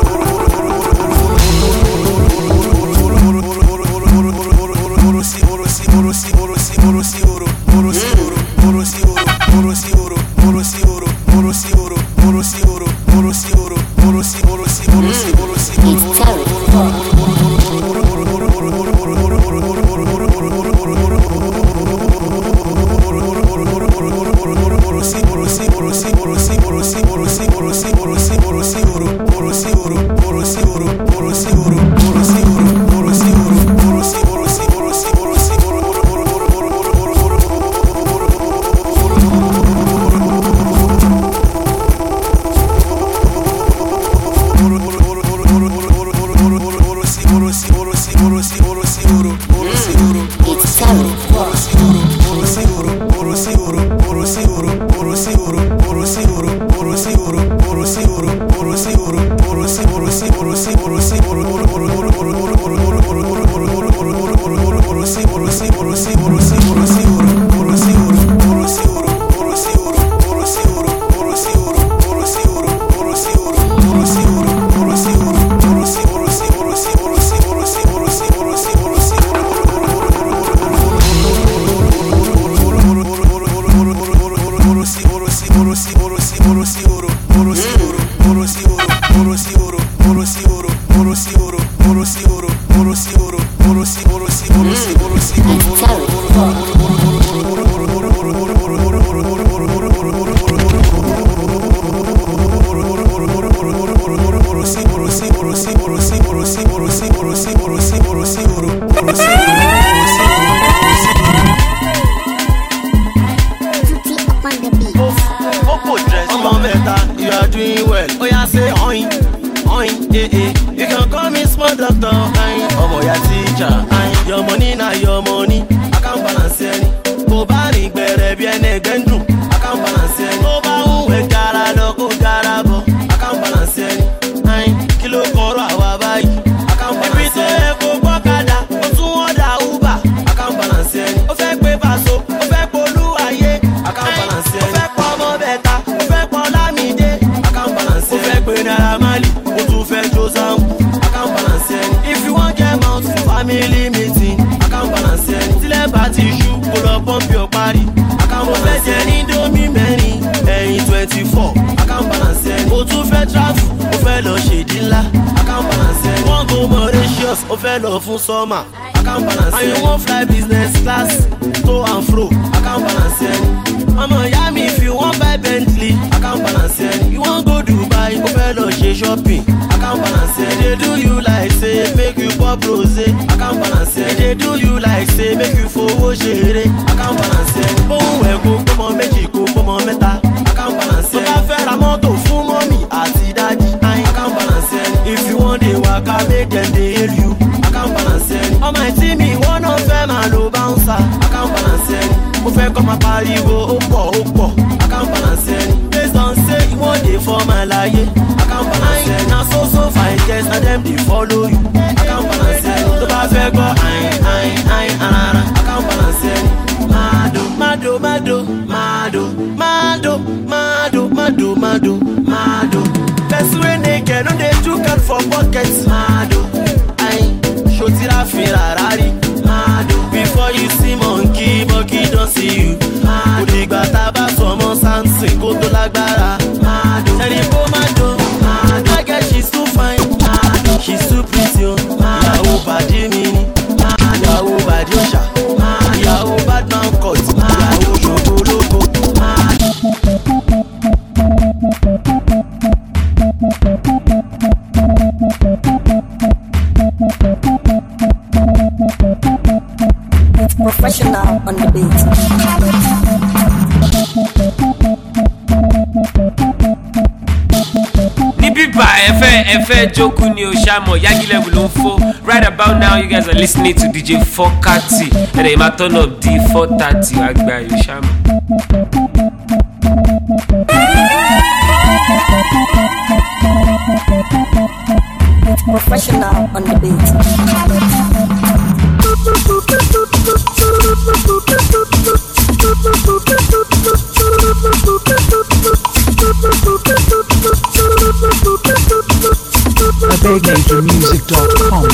summer, I can't balance it. And you won't fly business class, to and fro, I can't balance it. I'm Miami if you want buy Bentley, I can't balance it. You want go Dubai, go fellow shopping, I can't balance it. They do you like say, make you pop rose, I can't balance it. They do you like say, make you forward share, I can't balance it. Oh, we go, come on, make it go, come on, meta, I can't balance it. So I feel I'm out of full money, I see daddy, I can't balance it. If you want the work, I make them they hear you. On my team, me one of them a low bouncer. I can't balance it. Mo fẹ́ kọ́ máa pariwo ó pọ̀. I can't balance it. Based on say you want the for my life. I can't balance it. Now so fine, yes, and them they follow you. I can't balance it. The perfect go, I can't balance it. Mado. Best when they get on they took out for pockets. Mado, show till I feel Ferrari. Mado, before you see monkey don't see you. Mado, Odigba taba someone Samson go to Lagbara. Mado, Mado. I guess she's too fine. Mado, she's too pretty. Yahoo badi mini. Yahoo badi osha. Yahoo bad man cut. Yahoo shogo logo. It's professional on the beat. Nibiba Efe Joku ni Oshamo Yagi level on 4. Right about now, you guys are listening to DJ Fokati. And they might turn up D430 Agba Oshamo. It's professional on the beat. BigMajorMusic.com.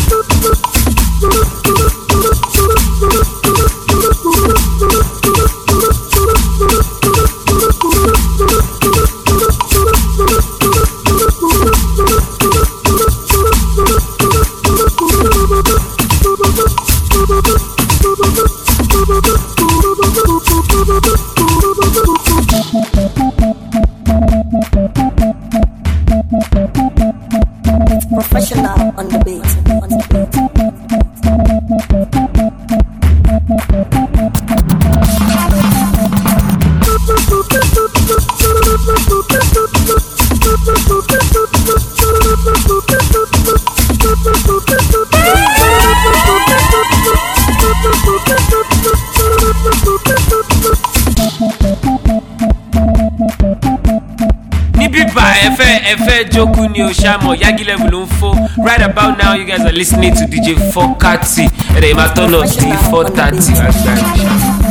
Professional on the beat. Nibiba Efe Joku ni Oshamo Yagi level on 4. Right about now, you guys are listening to DJ Fokati. And they might turn up D430 Agba Oshamo.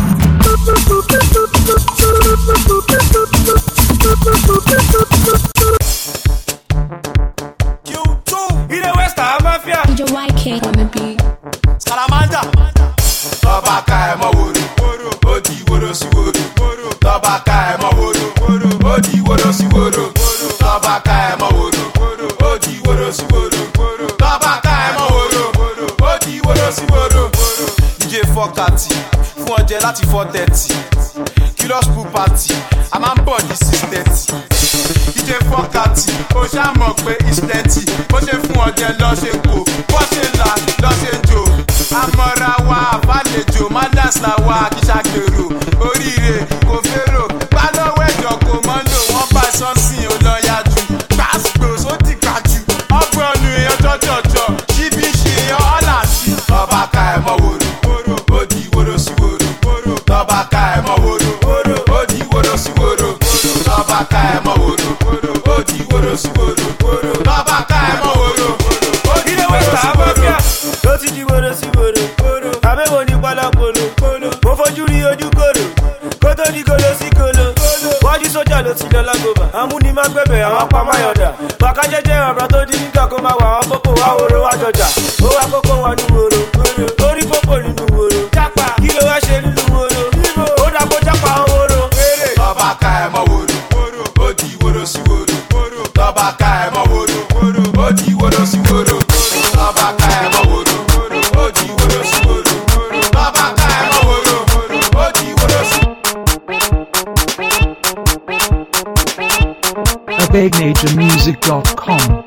DJ YK on the beat. Salamanda. Tobaka emo woro, odi woro si woro. Tobaka emo woro, odi woro si woro. Tobaka emo woro, odi woro si woro. Tobaka emo woro, odi woro si woro. DJ Fokati, fún ọjẹ láti 4:30. Kilos pool party, a máa ń bọ̀ ní 6:30. DJ Fokati, ó ṣá mọ̀ pé it's plenty. Bó ṣe fún ọjẹ lọ ṣe kò, bó ṣe là lọ ṣe jò. Amọ̀ra wa àbálejò, Madas la wa kì í ṣàgbèrò. Oríire kò fèrò, gbá lọ́wọ́ ẹ̀jọ̀ kò mọ́ lò. Wọ́n bá sọ́nsìn ò lọ yájú. Gbàsgbò sódì kájú, ọgbọ́n ọ̀nù èèyàn jọjọjọ. Ṣíbí ṣe èèyàn ọ̀là sí. Tọ́ba ká ẹ̀ mọ́ wòrò, ó di wòrò sí wòrò. Tọ́ba ká ẹ̀ mọ́ wòrò, ó di wòrò sí wòrò. Tọ́ba ká ẹ̀ mọ́ wòrò, ó di wòrò sí wòrò. Tọ́ba ká ẹ̀ mọ́ wòrò, ó di wòrò sí wòrò. Ó ti di wòrò sí wòrò. Àbẹ̀wò ní pálapolo. Mo fojú rí ojú kòrò. Kó tó di kolo sí kolo. Wájú sójà ló ti lọ lágòbà. Amúni má gbẹ̀bẹ̀ àwọn apámáyọ̀dà. Bàká jẹ́jẹ́ ọ̀rọ̀ tó di nígbà kó máa wà àwọn pópó wá wòrò wá jọjà. Ó wá kókó wọn ní wòrò. Ó rí pópó nínú wòrò. Kí ló wá ṣe nínú wòrò? Ó dàgbò jápa wòrò. Tọ́ba ká ẹ̀ mọ́ wòrò, ó di wòrò sí wòrò. Tọ́ba ká ẹ̀ mọ́ wòrò, ó di wòrò sí wòrò. Tọ́ba ká ẹ̀ mọ́ wòrò, ó di wòrò sí wòrò. Tọ́ba ká ẹ̀ mọ́ wòrò, ó di wòrò sí BigMajorMusic.com.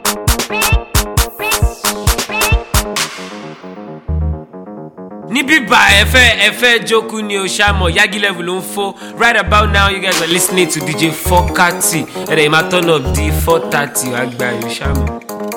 Nibiba by Efe Joku ni Oshamo Yagi level on 4. Right about now, you guys are listening to DJ Fokati. And they might turn up the 430. Agba Oshamo.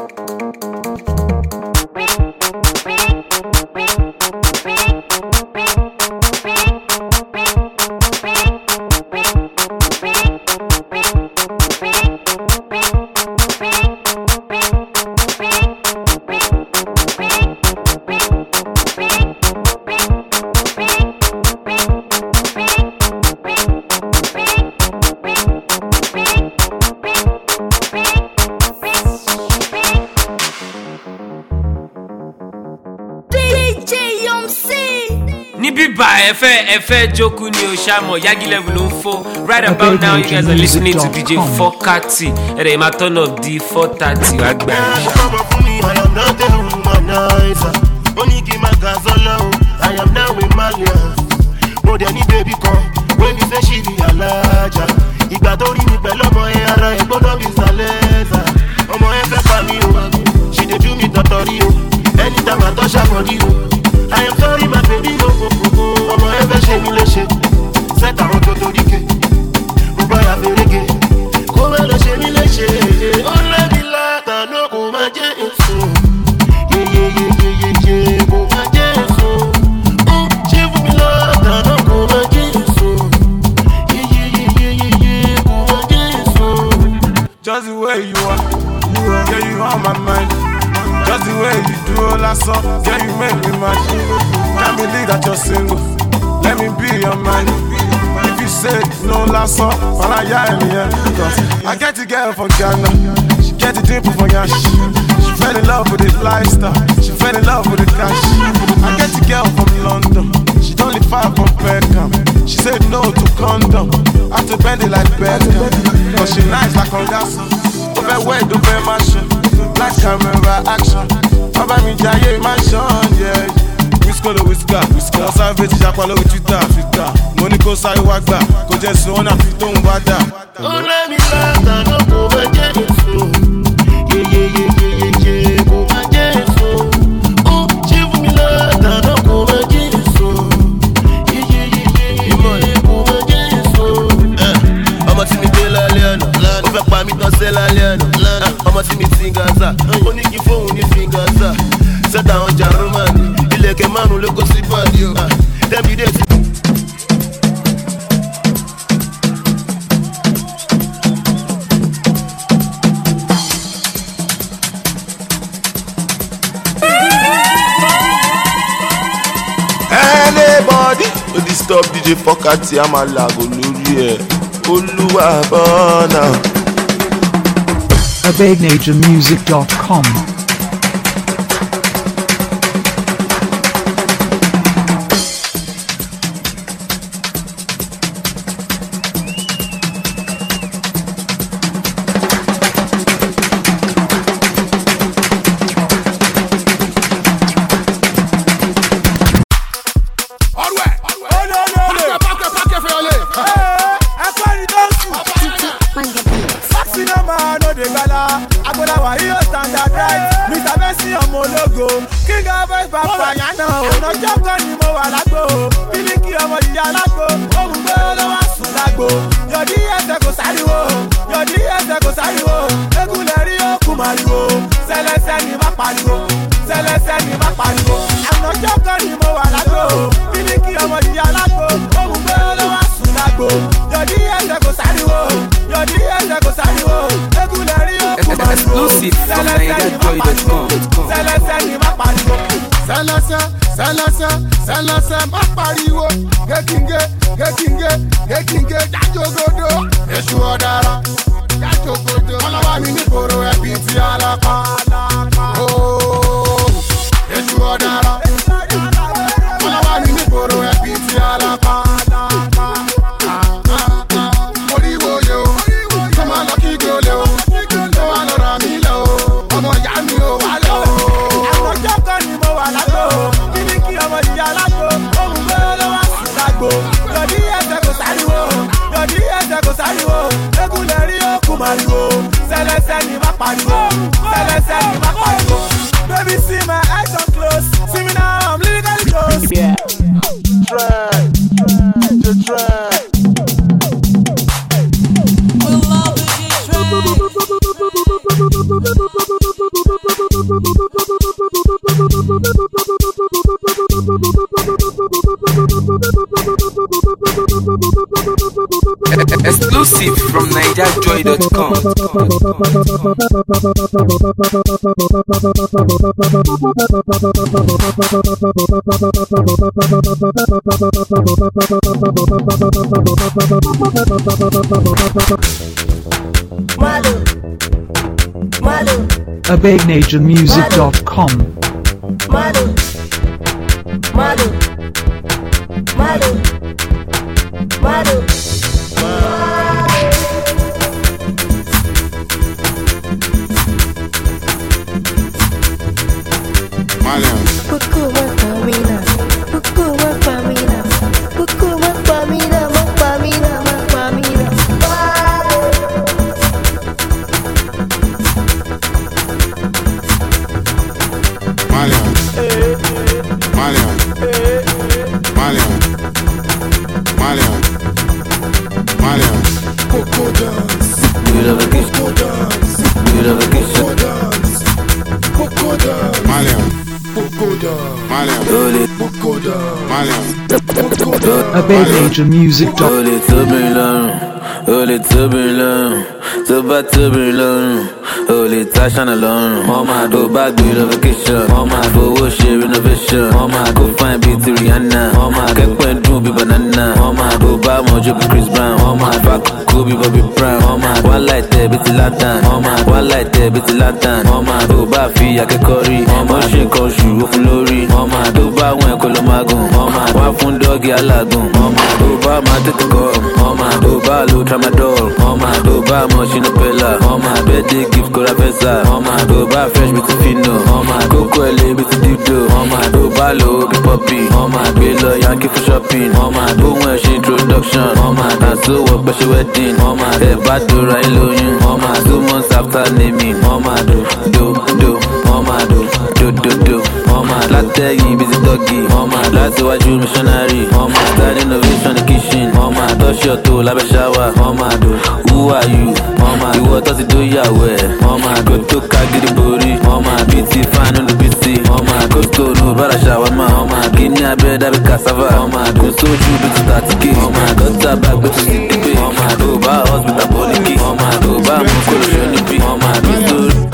Efe Joku ni Oshamo Yagi level on 4. Right about now, you guys are listening to DJ Fokati. And they might turn up the 430. Agba I am not a womanizer. Only give my gas alone. I am now with Malians. More than any baby come. When you say she be a larger. Igba to ri mi pẹ̀lú ọmọ ẹ ara ẹ gbọ́dọ̀ bí Saleza. Ọmọ ẹ fẹ́ pa mí o. She dey do me tọ̀tọ̀rí o. Anytime I touch her body o. I am sorry my baby no go. Ọmọ ẹ fẹ́ ṣe mí léṣe. Set àwọn tó torí ké. Gbogbo àyà fèrègé. Kó má lọ ṣe mí léṣe. Ó lẹ́bi látàná kò má jẹ́ èso. Yeyeyeyeye kò má jẹ́ èso. Ó ṣe fún mi látàná kò má jẹ́ èso. Yeyeyeyeye kò má jẹ́ èso. Just the way you are, yeah, you on my mind. Just the way you do all that song, yeah, you make me mad. Can't believe that you're single. Let me be your man. If you say no last song, well, I get the girl from Ghana. She get the dimple from Yash. She fell in love with the lifestyle. She fell in love with the cash. I get the girl from London. She only far from Peckham. She said no to condom. I have to bend it like Beckham. Cause she nice like Ongasso. Overweight, over mansion. Black camera action. Baba mi jaye mansion, yeah. Whisker, savage, Jaqualo with Twitter. Monaco say wagba, go just so on a fit on wada. Oh, let me laugh, I don't go again. Yeah, go again. Oh, give me love, I don't go again. Yeah, go again. I'm a timid alien, over by me, don't sell alien. I'm a timid singer, only give phone, you fingers. Set down Jarman. Like a man who look at you. Then be there. Anybody who disturb DJ Fokati, I'm a lago lórí ẹ̀. Olúwa bọ́nà. AbegNatureMusic.com. Exclusive from NigerJoy.com. Sálásá, má pariwo. Gékìngé, jájògodo. Èṣù ọ̀daràn, jájògodo. Ọlọ́wà mi ní koro ẹbí ti alápá. Èṣù ọ̀daràn. Ọlọ́wà mi ní koro ẹbí ti alápá. Oríwo yo, kó máa lọ kí gòlè o. Kó wá lọ rà mí lọ o. Ọmọ ìyá mi ò wá lọ o. Àwọn ọjọ́ kan ni mo wà lágbo. Kíníkì ọmọ ìyá lágbo. Ohun gbé lọ́wọ́ sí lágbo. Yọ̀dí ẹsẹ̀ kò sáriwo. Yọ̀dí ẹsẹ̀ kò sáriwo. Egun lè rí òkun màriwo. Sẹlẹsẹ ni má pariwo. Sẹlẹsẹ ni má pariwo. Baby see my eyes on close. See me now I'm lyrically close. Yeah. Exclusive from NigerJoy.com. AbegNationMusic.com. AbegNationMusic.com. Holy turbulent, so bad turbulent. Holy Tashan alone. Mama, go back to the vacation. Mama, go worship renovation. Mama, go find beauty Rihanna. Mama, get point do be banana. Mama, go buy more job Chris Brown. Mama, back go be Bobby Brown. Mama, one light there, bitty lantern. Mama, one light there, bitty lantern. Mama, go buy fee, I can curry. Mama, she call you, open lorry. Mama, go buy one Colomagon. Mama, one phone doggy alagon. Mama, go buy my tete come. Mama, go buy low tramadol. Mama, go buy more chinopella. Mama, birthday gift Cora Pesa. Mama, go buy fresh with fino. Mama, go quelle with dildo. Mama, go buy low be poppy. Mama, be low Yankee for shopping. Mama, go when she introduction. Mama, and so what but she wedding. Mama, the bad do right low you. Mama, 2 months after naming. Mama, do. Mama, do. Mama, latte you busy doggy. Mama, last watch you missionary. Mama, start innovation in the kitchen. Mama, touch your toe, lave a shower. Mama, do. Who are you? Mama, you what does it do your way? Mama, go to Kagiri Bori. Mama, BT fan on the BT. Mama, go to no bara shower. Mama, Kenya bread have cassava. Mama, go so you be to start to get. Mama, go to back go to city bay. Mama, go buy hospital body. Mama, go buy Mokoro Shonipi. Mama, go to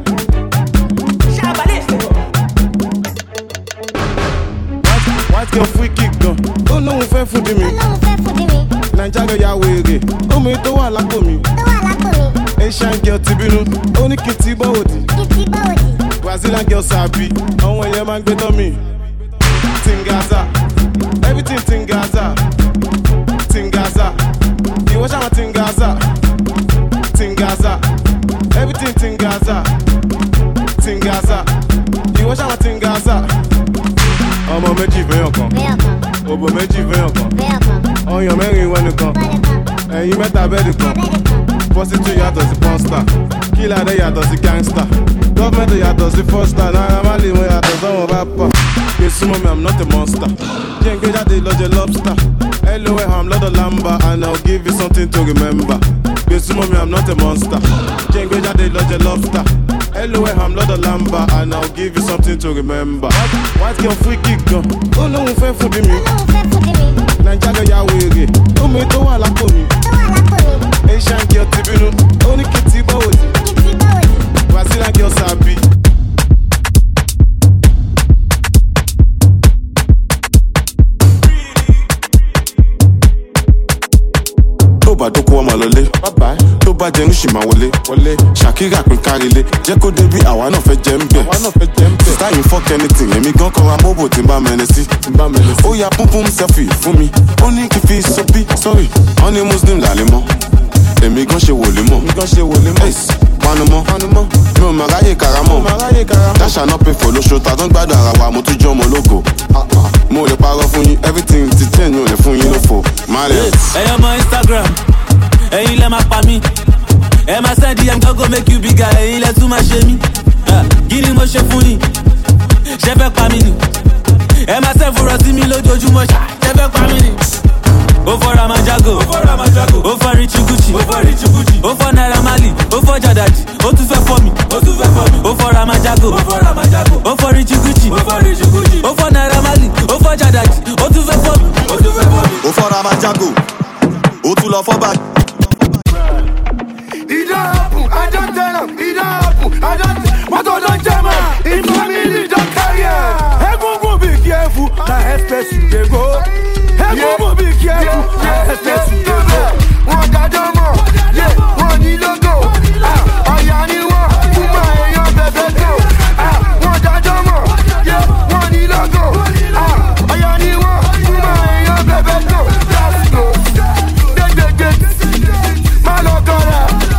Your free kick go. Oh no, fair food me. Nigeria ya wege. Oh me to wa lako mi. Asian girl tibinu. Oni kiti bawodi. Brazilian girl sabi. Àwọn yẹn máa gbé tọ́ mi. Tingaza. Everything Tingaza. Tingaza. Ìwọ ṣáà Tingaza. Tingaza. Everything Tingaza. Tingaza. Ìwọ ṣáà Tingaza. Ọmọ méjì fẹ́yàn kan, òbò méjì fẹ́yàn kan, ọyàn mẹ́rin wẹ́nu kan, ẹ̀yin mẹ́ta bẹ́ẹ̀dì kan, prostitute yàtọ̀ sí pọ́nstà, kílàdé yàtọ̀ sí gangsta, gọ́ọ̀mẹ̀ntì yàtọ̀ sí fọ́stà, Naira Marley wọn yàtọ̀ sọ́wọ́n rapper, gbé súnmọ́ mi I'm not a monster, jẹ́ ń gbé jáde lọ́jọ́ lobster, LOL I'm lọ́dọ̀ lamba and I'll give you something to remember, gbé súnmọ́ mi I'm not a monster, jẹ́ ń gbé jáde lọ́jọ́ lobster. LOL, I'm not a lamba, and I'll give you something to remember. White girl free kick gun. Oh no, fair for me. Nigeria ya wege. Oh me to wa lako mi. Asian girl tibinu. Only kiti bawodi. Brazilian girl sabi. Tó bá dókó ọmọ lọlé, tó bá jẹun ṣì máa wọlé. Shakira pín kárílé, jẹ́ kó débi àwa náà fẹ́ jẹ́ ń bẹ̀. Sista yìí fuck anything, èmi gan kọ́ra mọ́bò tí n bá mẹ́ni sí. Ó ya púpùm selfie fún mi, ó ní kí fi sọ́bí, sorry, wọ́n ní Muslim làlẹ́ mọ́. Èmi gan ṣe wòlé mọ́. Panumọ́, mi ò mọ̀ ráyè karamọ́. Dáṣà náà pè fò lóṣù, ta tó ń gbádùn ara wa, mo tún jẹ́ ọmọ ológo. Mo lè parọ́ fún yín, everything ti change, mo lè fún yín lófo. Ẹyọ mọ Instagram, ẹ̀yin lẹ máa pa mí. Ẹ máa send DM go make you bigger, ẹ̀yin lẹ tún máa ṣe mí. Kí ni mo ṣe fún yín? Ṣé fẹ́ pa mí ni? ẹ máa ṣe fúnra sí mi lójoojúmọ́ ṣá ẹ fẹ́ pa mí ni. ó fọ́ ramajago ó fọ́ Richie Gucci ó fọ́ Naira Marley ó fọ́ Jadaji ó tún fẹ́ fọ́ mi ó fọ́ ramajago ó fọ́ Richie Gucci ó fọ́ Naira Marley ó fọ́ Jadaji ó tún fẹ́ fọ́ mi ó fọ́ ramajago ó tún lọ fọ́ báyìí. It don't happen, I don't tell them. It don't happen, I don't. What don't jam in family don't carry. Hey, go be careful. Now express you they go. Hey, go be careful. Now express you they go. One dadamo, yeah, one ni logo. Ah, ayani one, kuma eyan bebe go. Ah, one dadamo, yeah, one ni logo. Ah, ayani one, kuma eyan bebe go. Let's go. Malokara.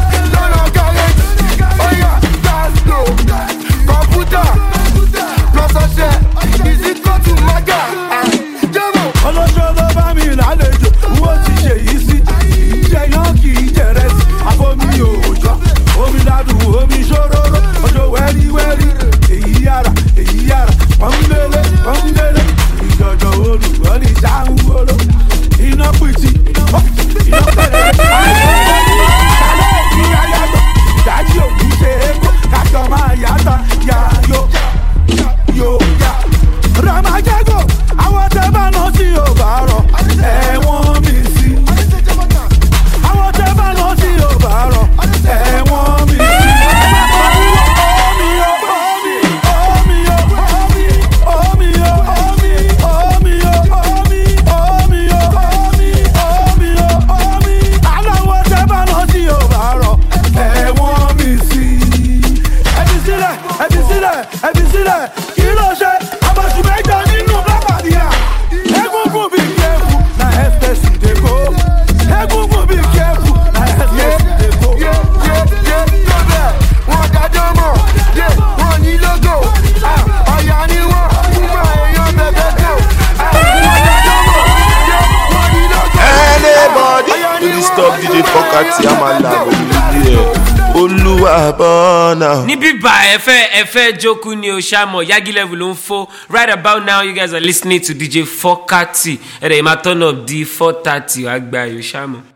Nibi ba efe joku ni Oshamo Yagi level ló ń fo. Right about now you guys are listening to DJ 430. Ere ma turn up the 430 agba Oshamo.